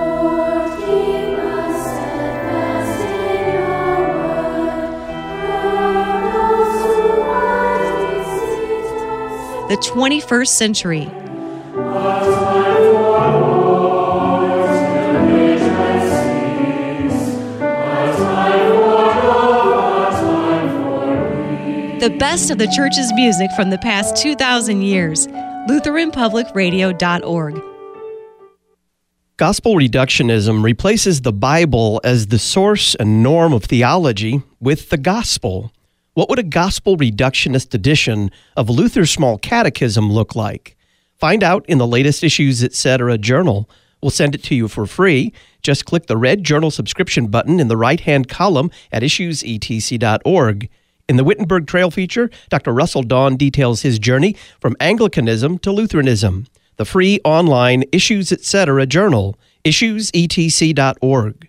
The twenty-first century. The best of the church's music from the past two thousand years. Lutheran Public Radio dot org. Gospel reductionism replaces the Bible as the source and norm of theology with the gospel. What would a gospel reductionist edition of Luther's Small Catechism look like? Find out in the latest Issues Etc. journal. We'll send it to you for free. Just click the red journal subscription button in the right-hand column at issues e t c dot org. In the Wittenberg Trail feature, Doctor Russell Dawn details his journey from Anglicanism to Lutheranism. The free online Issues Etc. journal, issues e t c dot org.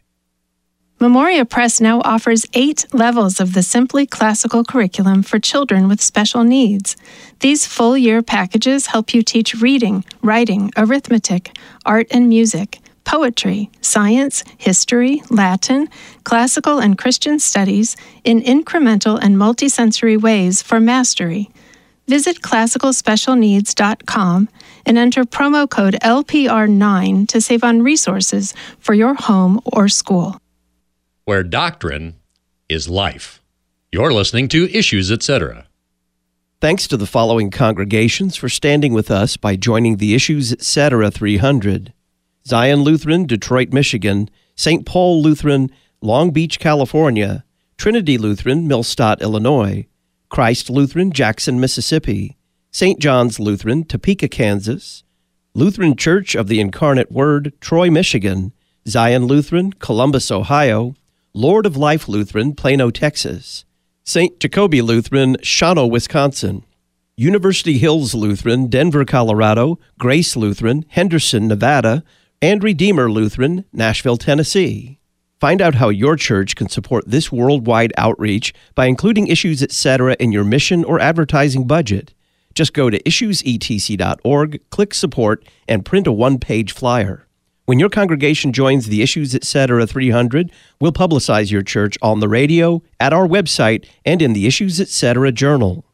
Memoria Press now offers eight levels of the Simply Classical curriculum for children with special needs. These full-year packages help you teach reading, writing, arithmetic, art and music, poetry, science, history, Latin, classical and Christian studies in incremental and multisensory ways for mastery. Visit classical special needs dot com and enter promo code L P R nine to save on resources for your home or school. Where doctrine is life. You're listening to Issues Etc. Thanks to the following congregations for standing with us by joining the Issues Etc. three hundred. Zion Lutheran, Detroit, Michigan, Saint Paul Lutheran, Long Beach, California, Trinity Lutheran, Millstadt, Illinois, Christ Lutheran, Jackson, Mississippi, Saint John's Lutheran, Topeka, Kansas, Lutheran Church of the Incarnate Word, Troy, Michigan, Zion Lutheran, Columbus, Ohio, Lord of Life Lutheran, Plano, Texas, Saint Jacobi Lutheran, Shawano, Wisconsin, University Hills Lutheran, Denver, Colorado, Grace Lutheran, Henderson, Nevada, and Redeemer Lutheran, Nashville, Tennessee. Find out how your church can support this worldwide outreach by including Issues Etc. in your mission or advertising budget. Just go to issues e t c dot org, click Support, and print a one-page flyer. When your congregation joins the Issues Etc. three hundred, we'll publicize your church on the radio, at our website, and in the Issues Etc. journal.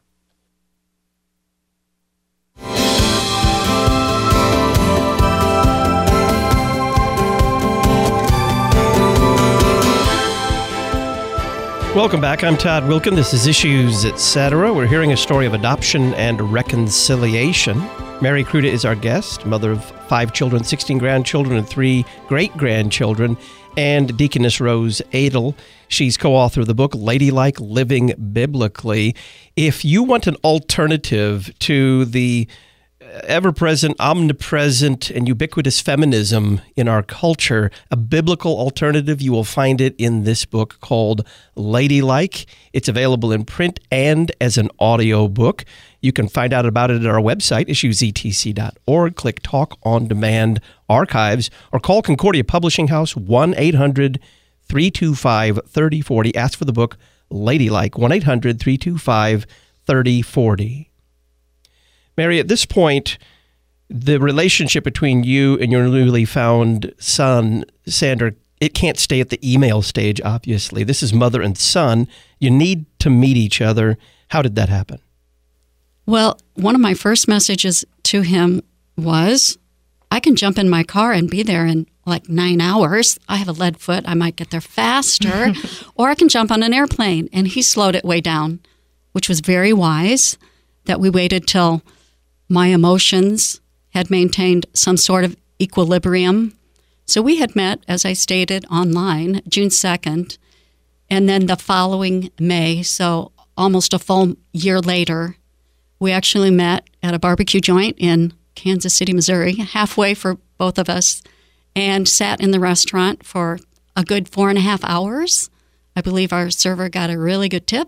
Welcome back. I'm Todd Wilkin. This is Issues Etc. We're hearing a story of adoption and reconciliation. Mary Kruta is our guest, mother of five children, sixteen grandchildren, and three great-grandchildren, and Deaconess Rose Adel. She's co-author of the book, Ladylike Living Biblically. If you want an alternative to the ever-present, omnipresent, and ubiquitous feminism in our culture, a biblical alternative, you will find it in this book called Ladylike. It's available in print and as an audio book. You can find out about it at our website, issues e t c dot org. Click Talk on Demand Archives, or call Concordia Publishing House, one eight hundred three two five three oh four oh. Ask for the book Ladylike, one eight hundred three two five three oh four oh. Mary, at this point, the relationship between you and your newly found son, Sander, it can't stay at the email stage, obviously. This is mother and son. You need to meet each other. How did that happen? Well, one of my first messages to him was, I can jump in my car and be there in like nine hours. I have a lead foot. I might get there faster. Or I can jump on an airplane. And he slowed it way down, which was very wise, that we waited till my emotions had maintained some sort of equilibrium. So we had met, as I stated, online, June second, and then the following May, so almost a full year later, we actually met at a barbecue joint in Kansas City, Missouri, halfway for both of us, and sat in the restaurant for a good four and a half hours. I believe our server got a really good tip.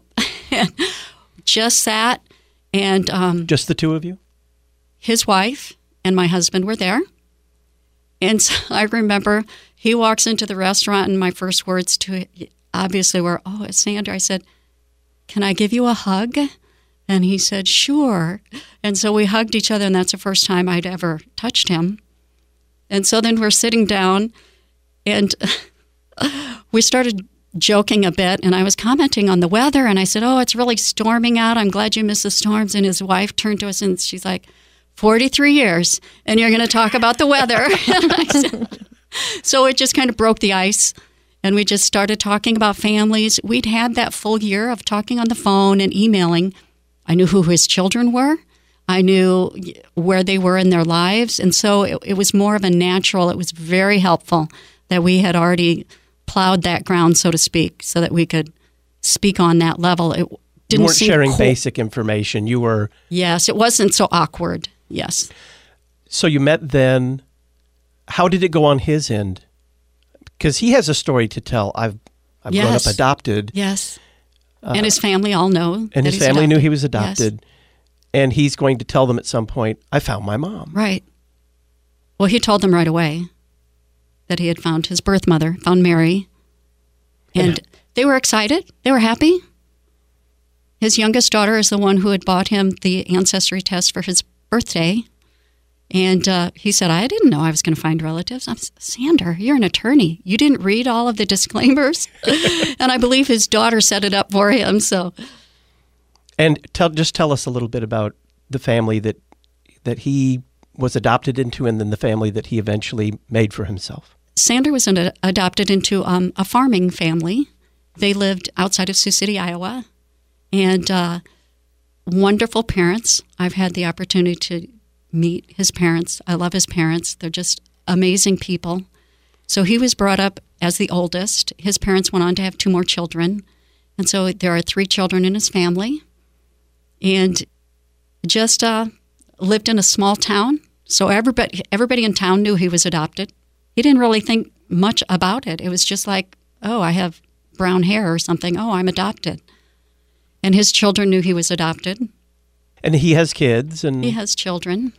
Just sat, and um, just the two of you? His wife and my husband were there. And so I remember he walks into the restaurant, and my first words to it obviously were, "Oh, it's Sander." I said, "Can I give you a hug?" And he said, "Sure." And so we hugged each other, and that's the first time I'd ever touched him. And so then we're sitting down, and we started joking a bit, and I was commenting on the weather, and I said, "Oh, it's really storming out. I'm glad you missed the storms." And his wife turned to us, and she's like, forty-three years, and you're going to talk about the weather. said, so it just kind of broke the ice, and we just started talking about families. We'd had that full year of talking on the phone and emailing. I knew who his children were. I knew where they were in their lives, and so it, it was more of a natural. It was very helpful that we had already plowed that ground, so to speak, so that we could speak on that level. It didn't you weren't seem sharing cool. basic information. You were... Yes, it wasn't so awkward. Yes. So you met then. How did it go on his end? Because he has a story to tell. I've I've yes. grown up adopted. Yes. Uh, and his family all know. And his family adopted. knew he was adopted. Yes. And he's going to tell them at some point, "I found my mom." Right. Well, he told them right away that he had found his birth mother, found Mary. And yeah. they were excited. They were happy. His youngest daughter is the one who had bought him the ancestry test for his birthday. And uh, he said, "I didn't know I was going to find relatives." I'm Sander, you're an attorney. You didn't read all of the disclaimers? And I believe his daughter set it up for him. So, And tell, just tell us a little bit about the family that that he was adopted into, and then the family that he eventually made for himself. Sander was an, adopted into um, a farming family. They lived outside of Sioux City, Iowa. And uh, wonderful parents. I've had the opportunity to meet his parents. I love his parents. They're just amazing people. So he was brought up as the oldest. His parents went on to have two more children. And so there are three children in his family. And just uh, lived in a small town. So everybody, everybody in town knew he was adopted. He didn't really think much about it. It was just like, "Oh, I have brown hair or something. Oh, I'm adopted." And his children knew he was adopted. And he has kids. And he has children.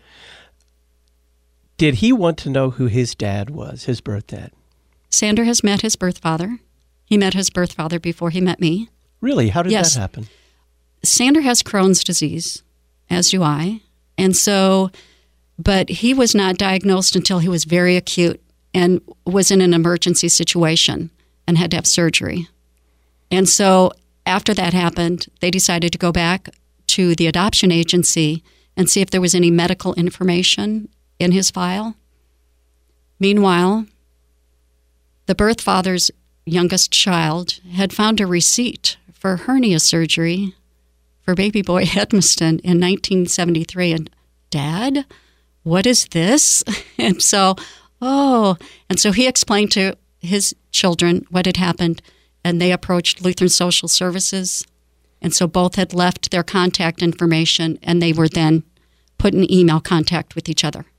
Did he want to know who his dad was, his birth dad? Sander has met his birth father. He met his birth father before he met me. Really? How did yes. that happen? Sander has Crohn's disease, as do I. And so, but he was not diagnosed until he was very acute and was in an emergency situation and had to have surgery. And so after that happened, they decided to go back to the adoption agency and see if there was any medical information in his file. Meanwhile, the birth father's youngest child had found a receipt for hernia surgery for baby boy Edmiston in nineteen seventy-three. And, "Dad, what is this? And so, oh, and so he explained to his children what had happened, and they approached Lutheran Social Services. And so both had left their contact information, and they were then put in email contact with each other.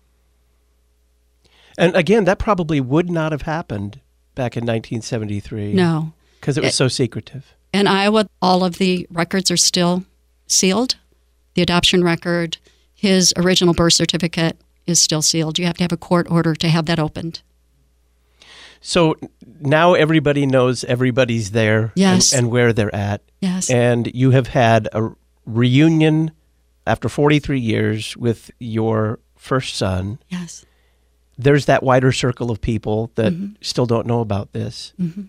And again, that probably would not have happened back in nineteen seventy-three. No. Because it was It- so secretive. In Iowa, all of the records are still sealed. The adoption record, his original birth certificate is still sealed. You have to have a court order to have that opened. So now everybody knows everybody's there Yes. and, and where they're at. Yes. And you have had a reunion after forty-three years with your first son. Yes. There's that wider circle of people that Mhm. still don't know about this. Mhm.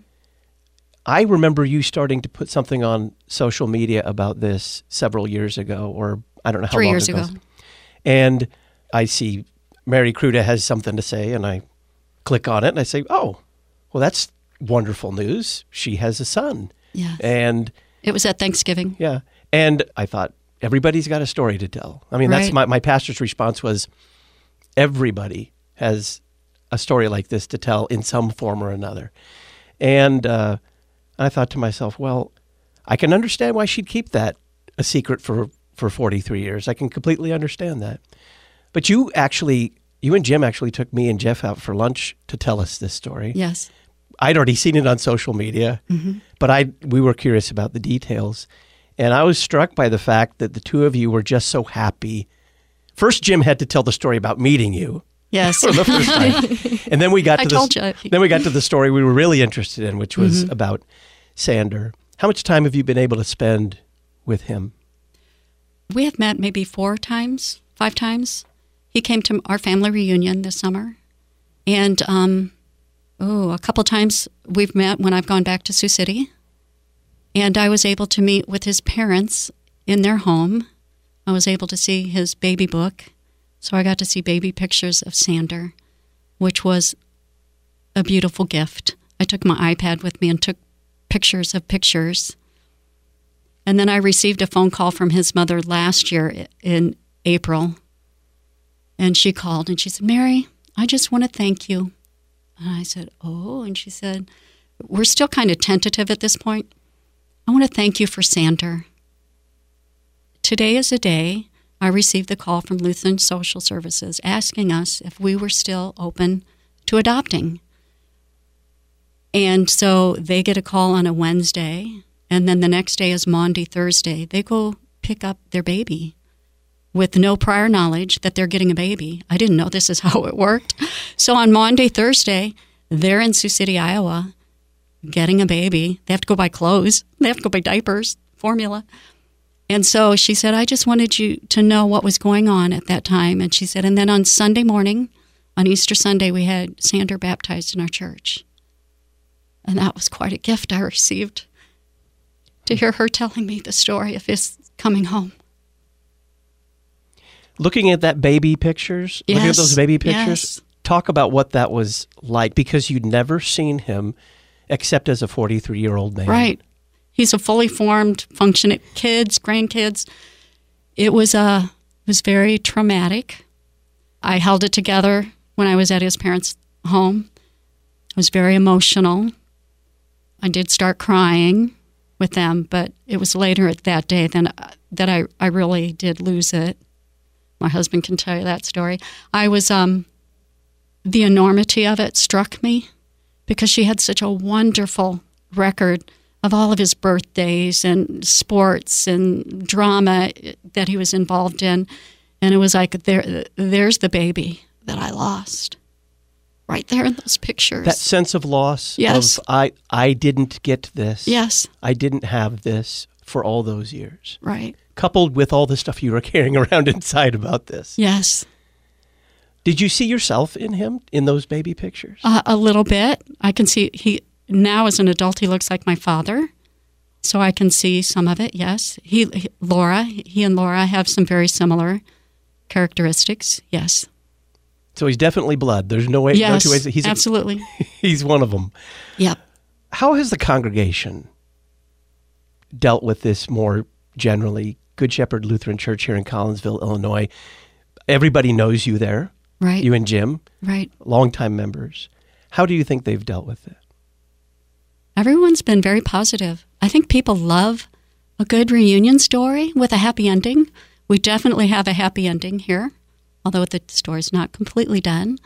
I remember you starting to put something on social media about this several years ago, or I don't know how Three long years ago. ago. And I see Mary Kruta has something to say, and I click on it, and I say, oh, well, that's wonderful news. She has a son. Yes. And It was at Thanksgiving. yeah. And I thought, everybody's got a story to tell. I mean, that's Right. my, my pastor's response was, everybody has a story like this to tell in some form or another. And uh, I thought to myself, well, I can understand why she'd keep that a secret for, for forty-three years. I can completely understand that. But you actually, you and Jim actually took me and Jeff out for lunch to tell us this story. Yes. I'd already seen it on social media, Mhm. but I we were curious about the details. And I was struck by the fact that the two of you were just so happy. First, Jim had to tell the story about meeting you. Yes. For the first time. And then we got I to told the, you. then we got to the story we were really interested in, which was Mhm. about Sander. How much time have you been able to spend with him? We have met maybe four times, five times. He came to our family reunion this summer. And, um, oh, a couple times we've met when I've gone back to Sioux City. And I was able to meet with his parents in their home. I was able to see his baby book. So I got to see baby pictures of Sander, which was a beautiful gift. I took my iPad with me and took pictures of pictures. And then I received a phone call from his mother last year in April. And she called and she said, Mary, I just want to thank you. And I said, oh, and she said, we're still kind of tentative at this point. I want to thank you for Sander. Today is a day I received the call from Lutheran Social Services asking us if we were still open to adopting. And so they get a call on a Wednesday, and then the next day is Maundy, Thursday. They go pick up their baby with no prior knowledge that they're getting a baby. I didn't know this is how it worked. So on Maundy, Thursday, they're in Sioux City, Iowa, getting a baby. They have to go buy clothes. They have to go buy diapers, formula. And so she said, I just wanted you to know what was going on at that time. And she said, and then on Sunday morning, on Easter Sunday, we had Sander baptized in our church. And that was quite a gift I received, to hear her telling me the story of his coming home. Looking at that baby pictures, looking at Yes, those baby pictures, yes. talk about what that was like, because you'd never seen him except as a forty-three-year-old man. Right. He's a fully formed, functioning kids, grandkids. It was uh, it was very traumatic. I held it together when I was at his parents' home. I was very emotional. I did start crying with them, but it was later at that day then that I, I really did lose it. My husband can tell you that story. I was, um, the enormity of it struck me because she had such a wonderful record of all of his birthdays and sports and drama that he was involved in. And it was like, there, there's the baby that I lost. Right there in those pictures. That sense of loss, Yes. of I, I didn't get this. Yes. I didn't have this for all those years. Right. Coupled with all the stuff you were carrying around inside about this. Yes. Did you see yourself in him, in those baby pictures? Uh, a little bit. I can see he now as an adult he looks like my father, so I can see some of it. Yes, he, he Laura, he and Laura have some very similar characteristics. Yes. So he's definitely blood. There's no way. Yes, no two ways. He's a- absolutely. he's one of them. Yep. How has the congregation dealt with this more generally? Good Shepherd Lutheran Church here in Collinsville, Illinois. Everybody knows you there. Right. You and Jim. Right. Longtime members. How do you think they've dealt with it? Everyone's been very positive. I think people love a good reunion story with a happy ending. We definitely have a happy ending here, although the story's not completely done.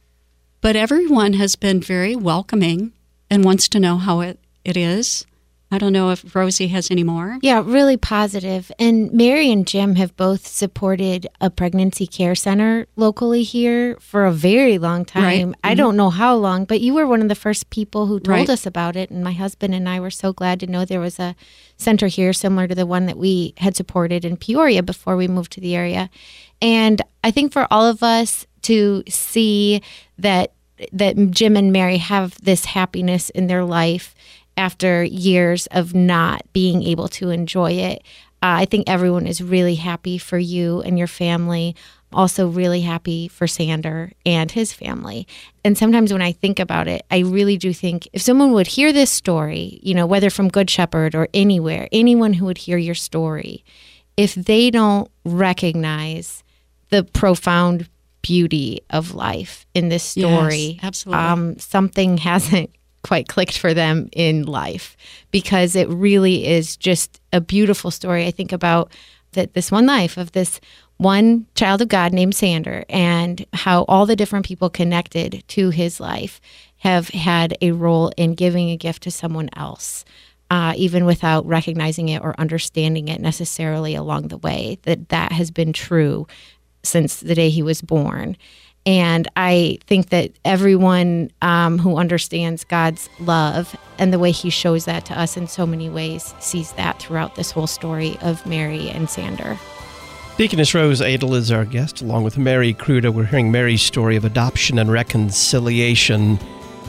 But everyone has been very welcoming and wants to know how it, it is. I don't know if Rosie has any more. Yeah, really positive. And Mary and Jim have both supported a pregnancy care center locally here for a very long time. Right. Mm-hmm. I don't know how long, but you were one of the first people who told Right. us about it. And my husband and I were so glad to know there was a center here similar to the one that we had supported in Peoria before we moved to the area. And I think for all of us to see that that Jim and Mary have this happiness in their life after years of not being able to enjoy it. Uh, I think everyone is really happy for you and your family, also really happy for Sander and his family. And sometimes when I think about it, I really do think if someone would hear this story, you know, whether from Good Shepherd or anywhere, anyone who would hear your story, if they don't recognize the profound beauty of life in this story, Yes, absolutely. um, something hasn't quite clicked for them in life, because it really is just a beautiful story. I think about that this one life of this one child of God named Sander, and how all the different people connected to his life have had a role in giving a gift to someone else, uh, even without recognizing it or understanding it necessarily along the way, that that has been true since the day he was born. And I think that everyone um, who understands God's love and the way he shows that to us in so many ways sees that throughout this whole story of Mary and Sander. Deaconess Rose Adel is our guest, along with Mary Kruta. We're hearing Mary's story of adoption and reconciliation.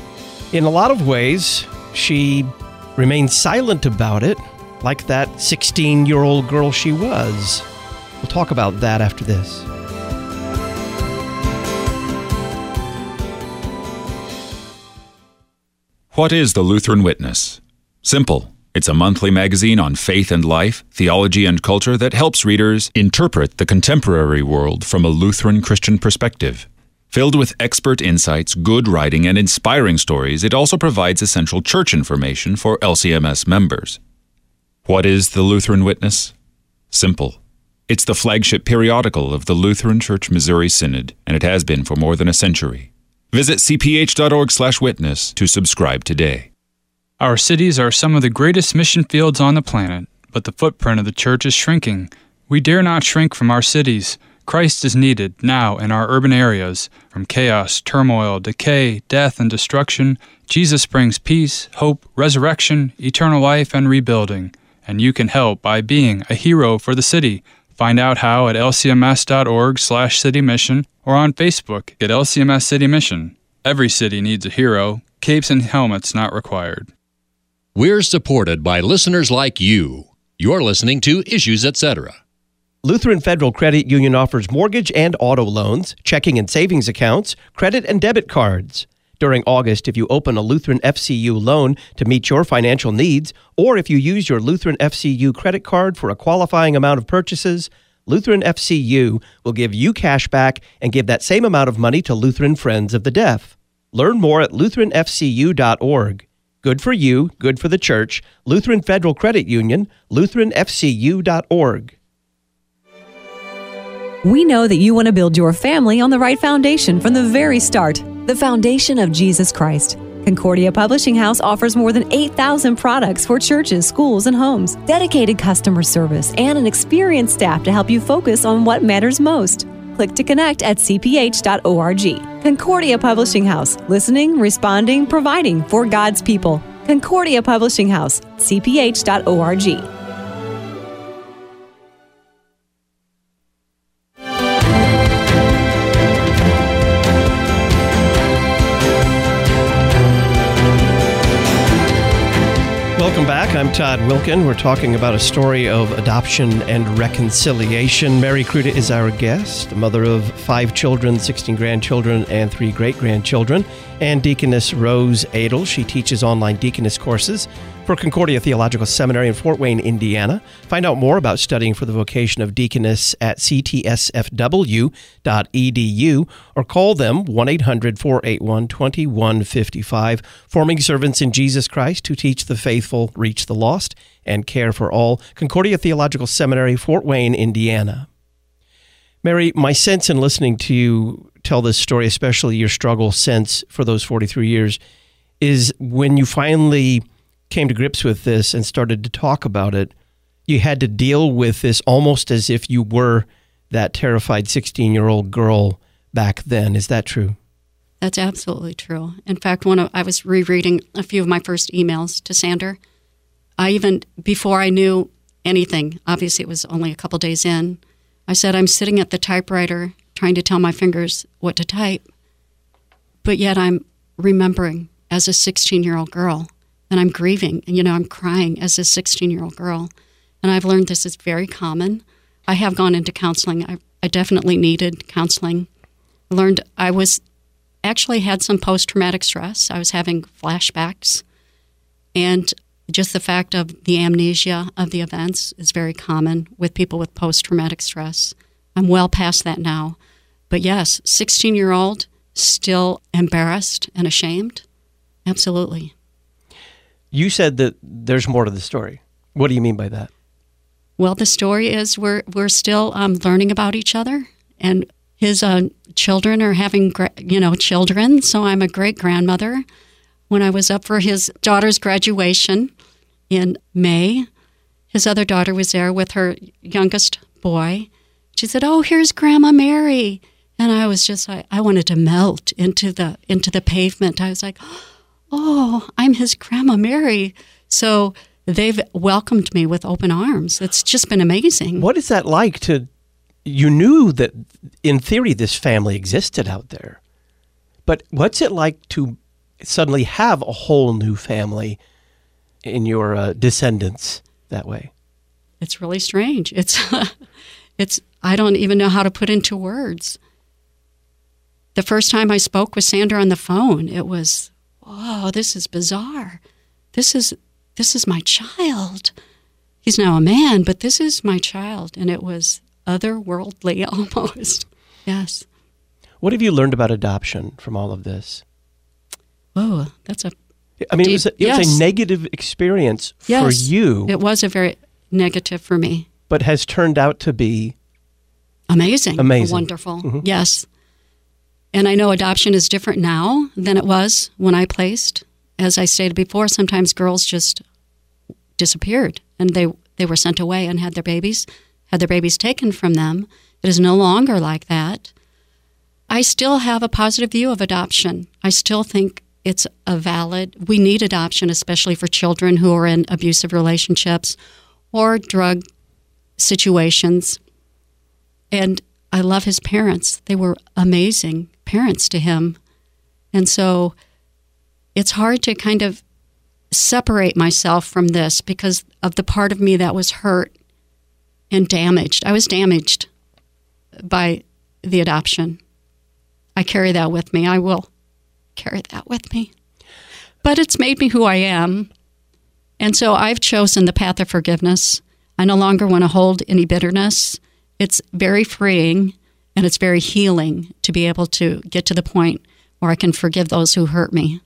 In a lot of ways, she remained silent about it, like that sixteen-year-old girl she was. We'll talk about that after this. What is the Lutheran Witness? Simple. It's a monthly magazine on faith and life, theology and culture that helps readers interpret the contemporary world from a Lutheran Christian perspective. Filled with expert insights, good writing, and inspiring stories, it also provides essential church information for L C M S members. What is the Lutheran Witness? Simple. It's the flagship periodical of the Lutheran Church Missouri Synod, and it has been for more than a century. Visit c p h dot org slash witness to subscribe today. Our cities are some of the greatest mission fields on the planet, but the footprint of the church is shrinking. We dare not shrink from our cities. Christ is needed now in our urban areas. From chaos, turmoil, decay, death, and destruction, Jesus brings peace, hope, resurrection, eternal life, and rebuilding. And you can help by being a hero for the city. Find out how at l c m s dot org slash city mission or on Facebook at L C M S City Mission. Every city needs a hero. Capes and helmets not required. We're supported by listeners like you. You're listening to Issues, et cetera. Lutheran Federal Credit Union offers mortgage and auto loans, checking and savings accounts, credit and debit cards. During August, if you open a Lutheran F C U loan to meet your financial needs, or if you use your Lutheran F C U credit card for a qualifying amount of purchases, Lutheran F C U will give you cash back and give that same amount of money to Lutheran Friends of the Deaf. Learn more at lutheran f c u dot org. Good for you, good for the church. Lutheran Federal Credit Union, lutheran f c u dot org. We know that you want to build your family on the right foundation from the very start, the foundation of Jesus Christ. Concordia Publishing House offers more than eight thousand products for churches, schools, and homes, dedicated customer service, and an experienced staff to help you focus on what matters most. Click to connect at c p h dot org. Concordia Publishing House, listening, responding, providing for God's people. Concordia Publishing House, c p h dot org. Welcome back. I'm Todd Wilkin. We're talking about a story of adoption and reconciliation. Mary Kruta is our guest, the mother of five children, sixteen grandchildren, and three great-grandchildren. And Deaconess Rose Adel. She teaches online deaconess courses for for Concordia Theological Seminary in Fort Wayne, Indiana. Find out more about studying for the vocation of deaconess at c t s f w dot e d u or call them one eight hundred, four eight one, two one five five. Forming servants in Jesus Christ who teach the faithful, reach the lost, and care for all. Concordia Theological Seminary, Fort Wayne, Indiana. Mary, my sense in listening to you tell this story, especially your struggle since for those forty-three years, is when you finally came to grips with this and started to talk about it, you had to deal with this almost as if you were that terrified sixteen-year-old girl back then. Is that true? That's absolutely true. In fact, when I was rereading a few of my first emails to Sander, I even, before I knew anything, obviously it was only a couple days in, I said, I'm sitting at the typewriter trying to tell my fingers what to type, but yet I'm remembering as a sixteen-year-old girl, and I'm grieving, and, you know, I'm crying as a sixteen-year-old girl. And I've learned this is very common. I have gone into counseling. I, I definitely needed counseling. I learned I was actually had some post-traumatic stress. I was having flashbacks. And just the fact of the amnesia of the events is very common with people with post-traumatic stress. I'm well past that now. But yes, sixteen-year-old, still embarrassed and ashamed. Absolutely. You said that there's more to the story. What do you mean by that? Well, the story is we're we're still um, learning about each other, and his uh, children are having gra- you know children. So I'm a great grandmother. When I was up for his daughter's graduation in May, his other daughter was there with her youngest boy. She said, "Oh, here's Grandma Mary," and I was just I, I wanted to melt into the into the pavement. I was like, "Oh, I'm his Grandma Mary." So they've welcomed me with open arms. It's just been amazing. What is that like to, you knew that in theory this family existed out there, but what's it like to suddenly have a whole new family in your uh, descendants that way? It's really strange. It's, it's, I don't even know how to put into words. The first time I spoke with Sander on the phone, it was, whoa, this is bizarre. This is, This is my child. He's now a man, but this is my child. And it was otherworldly almost. Yes. What have you learned about adoption from all of this? Oh, that's a I mean, deep, it was a, it yes. was a negative experience yes, for you. It was a very negative for me. But has turned out to be amazing. Amazing. Wonderful. Mm-hmm. Yes. And I know adoption is different now than it was when I placed. As I stated before, sometimes girls just disappeared and they, they were sent away and had their babies, had their babies taken from them. It is no longer like that. I still have a positive view of adoption. I still think it's a valid, we need adoption, especially for children who are in abusive relationships or drug situations. And I love his parents. They were amazing parents to him. And so it's hard to kind of separate myself from this because of the part of me that was hurt and damaged. I was damaged by the adoption. I carry that with me. I will carry that with me. But it's made me who I am. And so I've chosen the path of forgiveness. I no longer want to hold any bitterness. It's very freeing and it's very healing to be able to get to the point where I can forgive those who hurt me.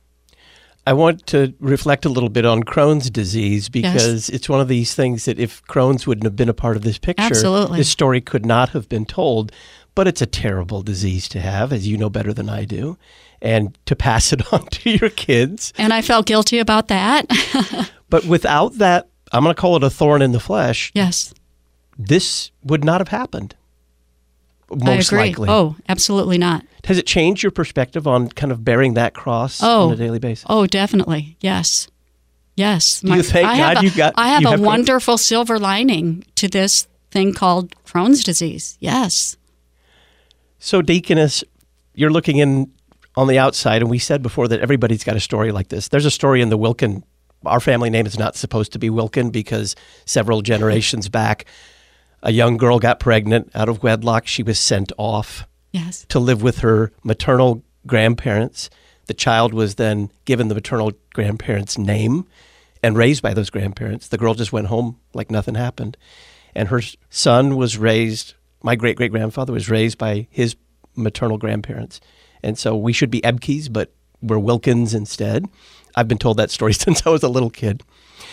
I want to reflect a little bit on Crohn's disease because Yes. it's one of these things that if Crohn's wouldn't have been a part of this picture, Absolutely. this story could not have been told. But it's a terrible disease to have, as you know better than I do, and to pass it on to your kids. And I felt guilty about that. But without that, I'm going to call it a thorn in the flesh. Yes. This would not have happened. Most I agree. likely. Oh, absolutely not. Has it changed your perspective on kind of bearing that cross Oh, on a daily basis? Oh, definitely. Yes. Yes. Do you thank I God have a, you got- I have you a have Crohn's? wonderful silver lining to this thing called Crohn's disease. Yes. So, Deaconess, you're looking in on the outside, and we said before that everybody's got a story like this. There's a story in the Wilkin. Our family name is not supposed to be Wilkin because several generations back, a young girl got pregnant out of wedlock. She was sent off Yes. to live with her maternal grandparents. The child was then given the maternal grandparents' name, and raised by those grandparents. The girl just went home like nothing happened. And her son was raised, my great-great-grandfather was raised by his maternal grandparents. And so we should be Ebkes, but we're Wilkins instead. I've been told that story since I was a little kid.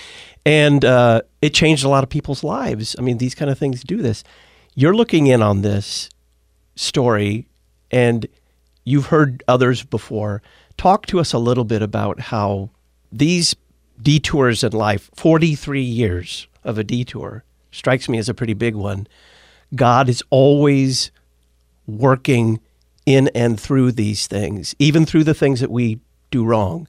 And uh, it changed a lot of people's lives. I mean, these kind of things do this. You're looking in on this story, and you've heard others before. Talk to us a little bit about how these detours in life, forty-three years of a detour, strikes me as a pretty big one. God is always working in and through these things, even through the things that we do wrong,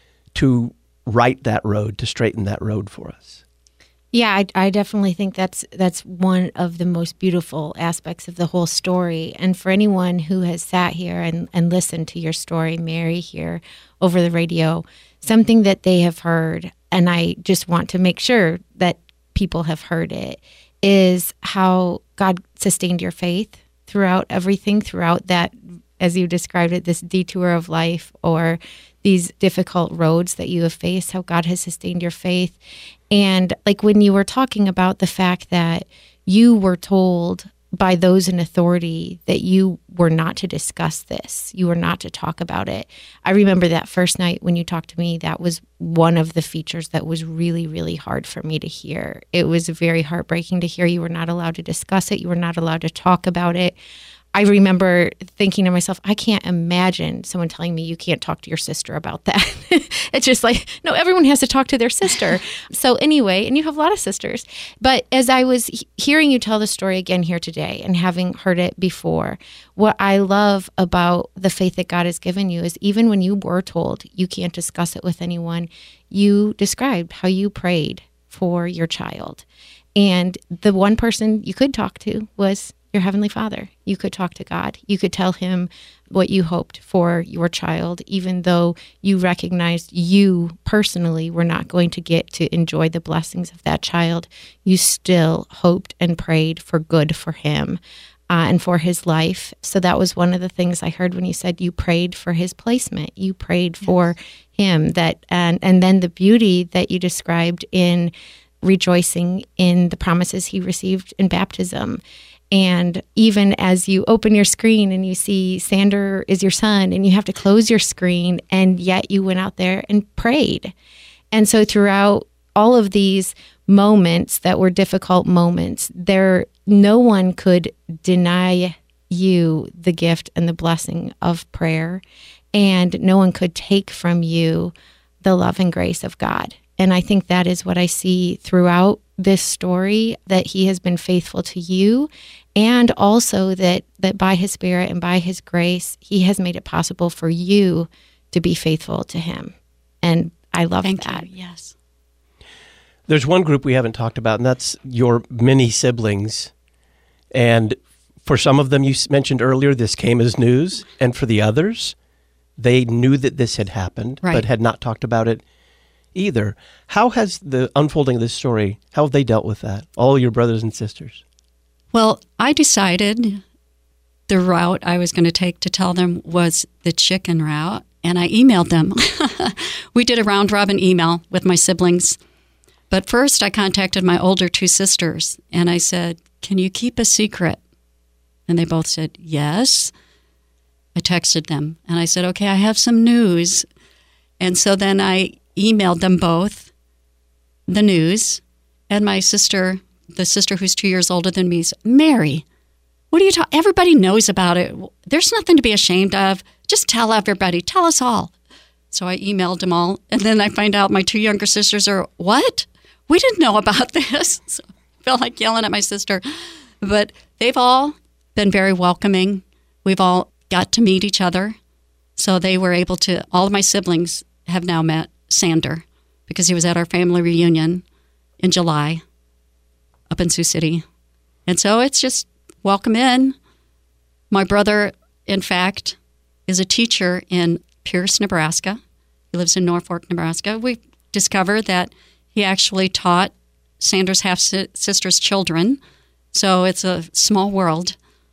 to right that road, to straighten that road for us. Yeah, I, I definitely think that's that's one of the most beautiful aspects of the whole story. And for anyone who has sat here and, and listened to your story, Mary, here over the radio, something that they have heard, and I just want to make sure that people have heard it, is how God sustained your faith throughout everything, throughout that, as you described it, this detour of life or these difficult roads that you have faced, how God has sustained your faith. And like when you were talking about the fact that you were told by those in authority that you were not to discuss this, you were not to talk about it. I remember that first night when you talked to me, that was one of the features that was really, really hard for me to hear. It was very heartbreaking to hear you were not allowed to discuss it. You were not allowed to talk about it. I remember thinking to myself, I can't imagine someone telling me you can't talk to your sister about that. It's just like, no, everyone has to talk to their sister. So anyway, and you have a lot of sisters. But as I was he- hearing you tell the story again here today and having heard it before, what I love about the faith that God has given you is even when you were told you can't discuss it with anyone, you described how you prayed for your child. And the one person you could talk to was your Heavenly Father. You could talk to God. You could tell him what you hoped for your child, even though you recognized you personally were not going to get to enjoy the blessings of that child. You still hoped and prayed for good for him uh, and for his life. So that was one of the things I heard when you said you prayed for his placement. You prayed yes. for him. That and, and then the beauty that you described in rejoicing in the promises he received in baptism. And even as you open your screen and you see Sander is your son and you have to close your screen, and yet you went out there and prayed. And so throughout all of these moments that were difficult moments, there no one could deny you the gift and the blessing of prayer, and no one could take from you the love and grace of God. And I think that is what I see throughout this story, that he has been faithful to you, and also that, that by his Spirit and by his grace, he has made it possible for you to be faithful to him. And I love Thank that. You. Yes. There's one group we haven't talked about, and that's your many siblings. And for some of them, you mentioned earlier, this came as news. And for the others, they knew that this had happened, right. but had not talked about it either. How has the unfolding of this story, how have they dealt with that, all your brothers and sisters? Well, I decided the route I was going to take to tell them was the chicken route, and I emailed them. We did a round-robin email with my siblings. But first, I contacted my older two sisters, and I said, can you keep a secret? And they both said, yes. I texted them, and I said, okay, I have some news. And so then I emailed them both the news, and my sister, the sister who's two years older than me, said, Mary, what are you talking? Everybody knows about it. There's nothing to be ashamed of. Just tell everybody. Tell us all. So I emailed them all, and then I find out my two younger sisters are, what? We didn't know about this. So I felt like yelling at my sister. But they've all been very welcoming. We've all got to meet each other. So they were able to, all of my siblings have now met Sander because he was at our family reunion in July up in Sioux City. And so it's just welcome in. My brother, in fact, is a teacher in Pierce, Nebraska. He lives in Norfolk, Nebraska. We discovered that he actually taught Sander's half-sister's children. So it's a small world.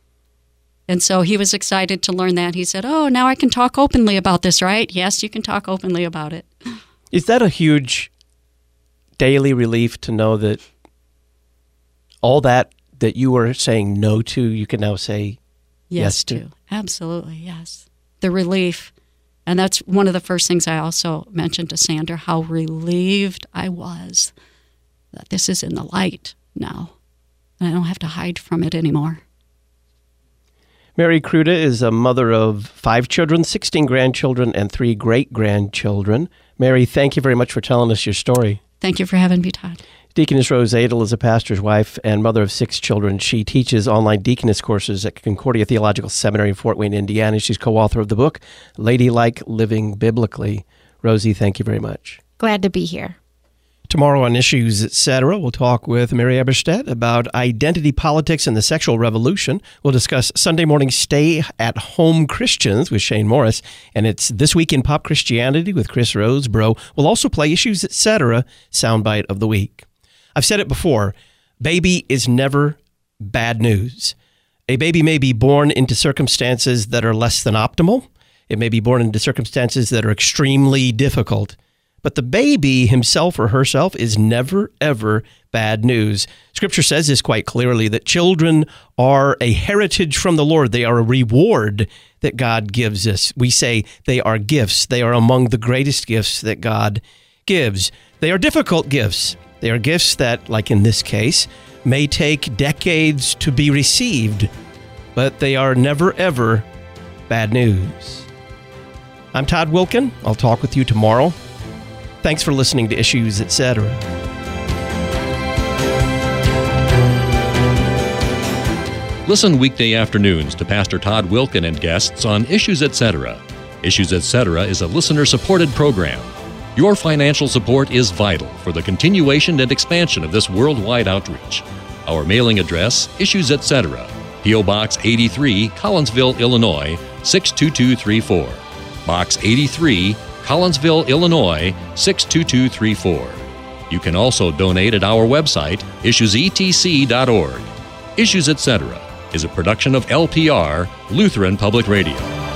And so he was excited to learn that. He said, oh, now I can talk openly about this, right? Yes, you can talk openly about it. Is that a huge daily relief to know that all that that you were saying no to, you can now say yes, yes to? to. Absolutely, yes. The relief. And that's one of the first things I also mentioned to Sandra, how relieved I was that this is in the light now. And I don't have to hide from it anymore. Mary Kruta is a mother of five children, sixteen grandchildren, and three great-grandchildren. Mary, thank you very much for telling us your story. Thank you for having me, Todd. Deaconess Rose Adel is a pastor's wife and mother of six children. She teaches online deaconess courses at Concordia Theological Seminary in Fort Wayne, Indiana. She's co-author of the book, Ladylike Living Biblically. Rosie, thank you very much. Glad to be here. Tomorrow on Issues, et cetera, we'll talk with Mary Eberstedt about identity politics and the sexual revolution. We'll discuss Sunday morning stay-at-home Christians with Shane Morris, and it's This Week in Pop Christianity with Chris Rosebrough. We'll also play Issues, et cetera, soundbite of the week. I've said it before, baby is never bad news. A baby may be born into circumstances that are less than optimal. It may be born into circumstances that are extremely difficult. But the baby himself or herself is never, ever bad news. Scripture says this quite clearly, that children are a heritage from the Lord. They are a reward that God gives us. We say they are gifts. They are among the greatest gifts that God gives. They are difficult gifts. They are gifts that, like in this case, may take decades to be received, but they are never, ever bad news. I'm Todd Wilkin. I'll talk with you tomorrow. Thanks for listening to Issues, et cetera. Listen weekday afternoons to Pastor Todd Wilkin and guests on Issues, et cetera. Issues, et cetera is a listener-supported program. Your financial support is vital for the continuation and expansion of this worldwide outreach. Our mailing address, Issues, et cetera, P O. Box eighty-three, Collinsville, Illinois, six two two three four. Box eighty-three, Collinsville, Illinois, six two two three four. You can also donate at our website, issues e t c dot org. Issues, et cetera is a production of L P R, Lutheran Public Radio.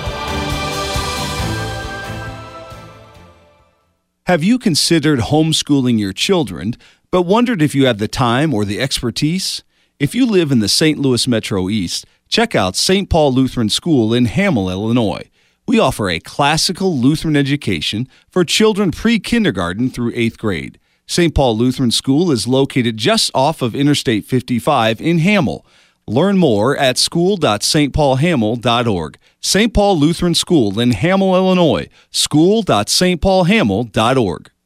Have you considered homeschooling your children, but wondered if you have the time or the expertise? If you live in the Saint Louis Metro East, check out Saint Paul Lutheran School in Hamel, Illinois. We offer a classical Lutheran education for children pre-kindergarten through eighth grade. Saint Paul Lutheran School is located just off of Interstate fifty-five in Hamel. Learn more at school dot s t paul hamel dot org. Saint Paul Lutheran School in Hamel, Illinois. school dot s t paul hamel dot org.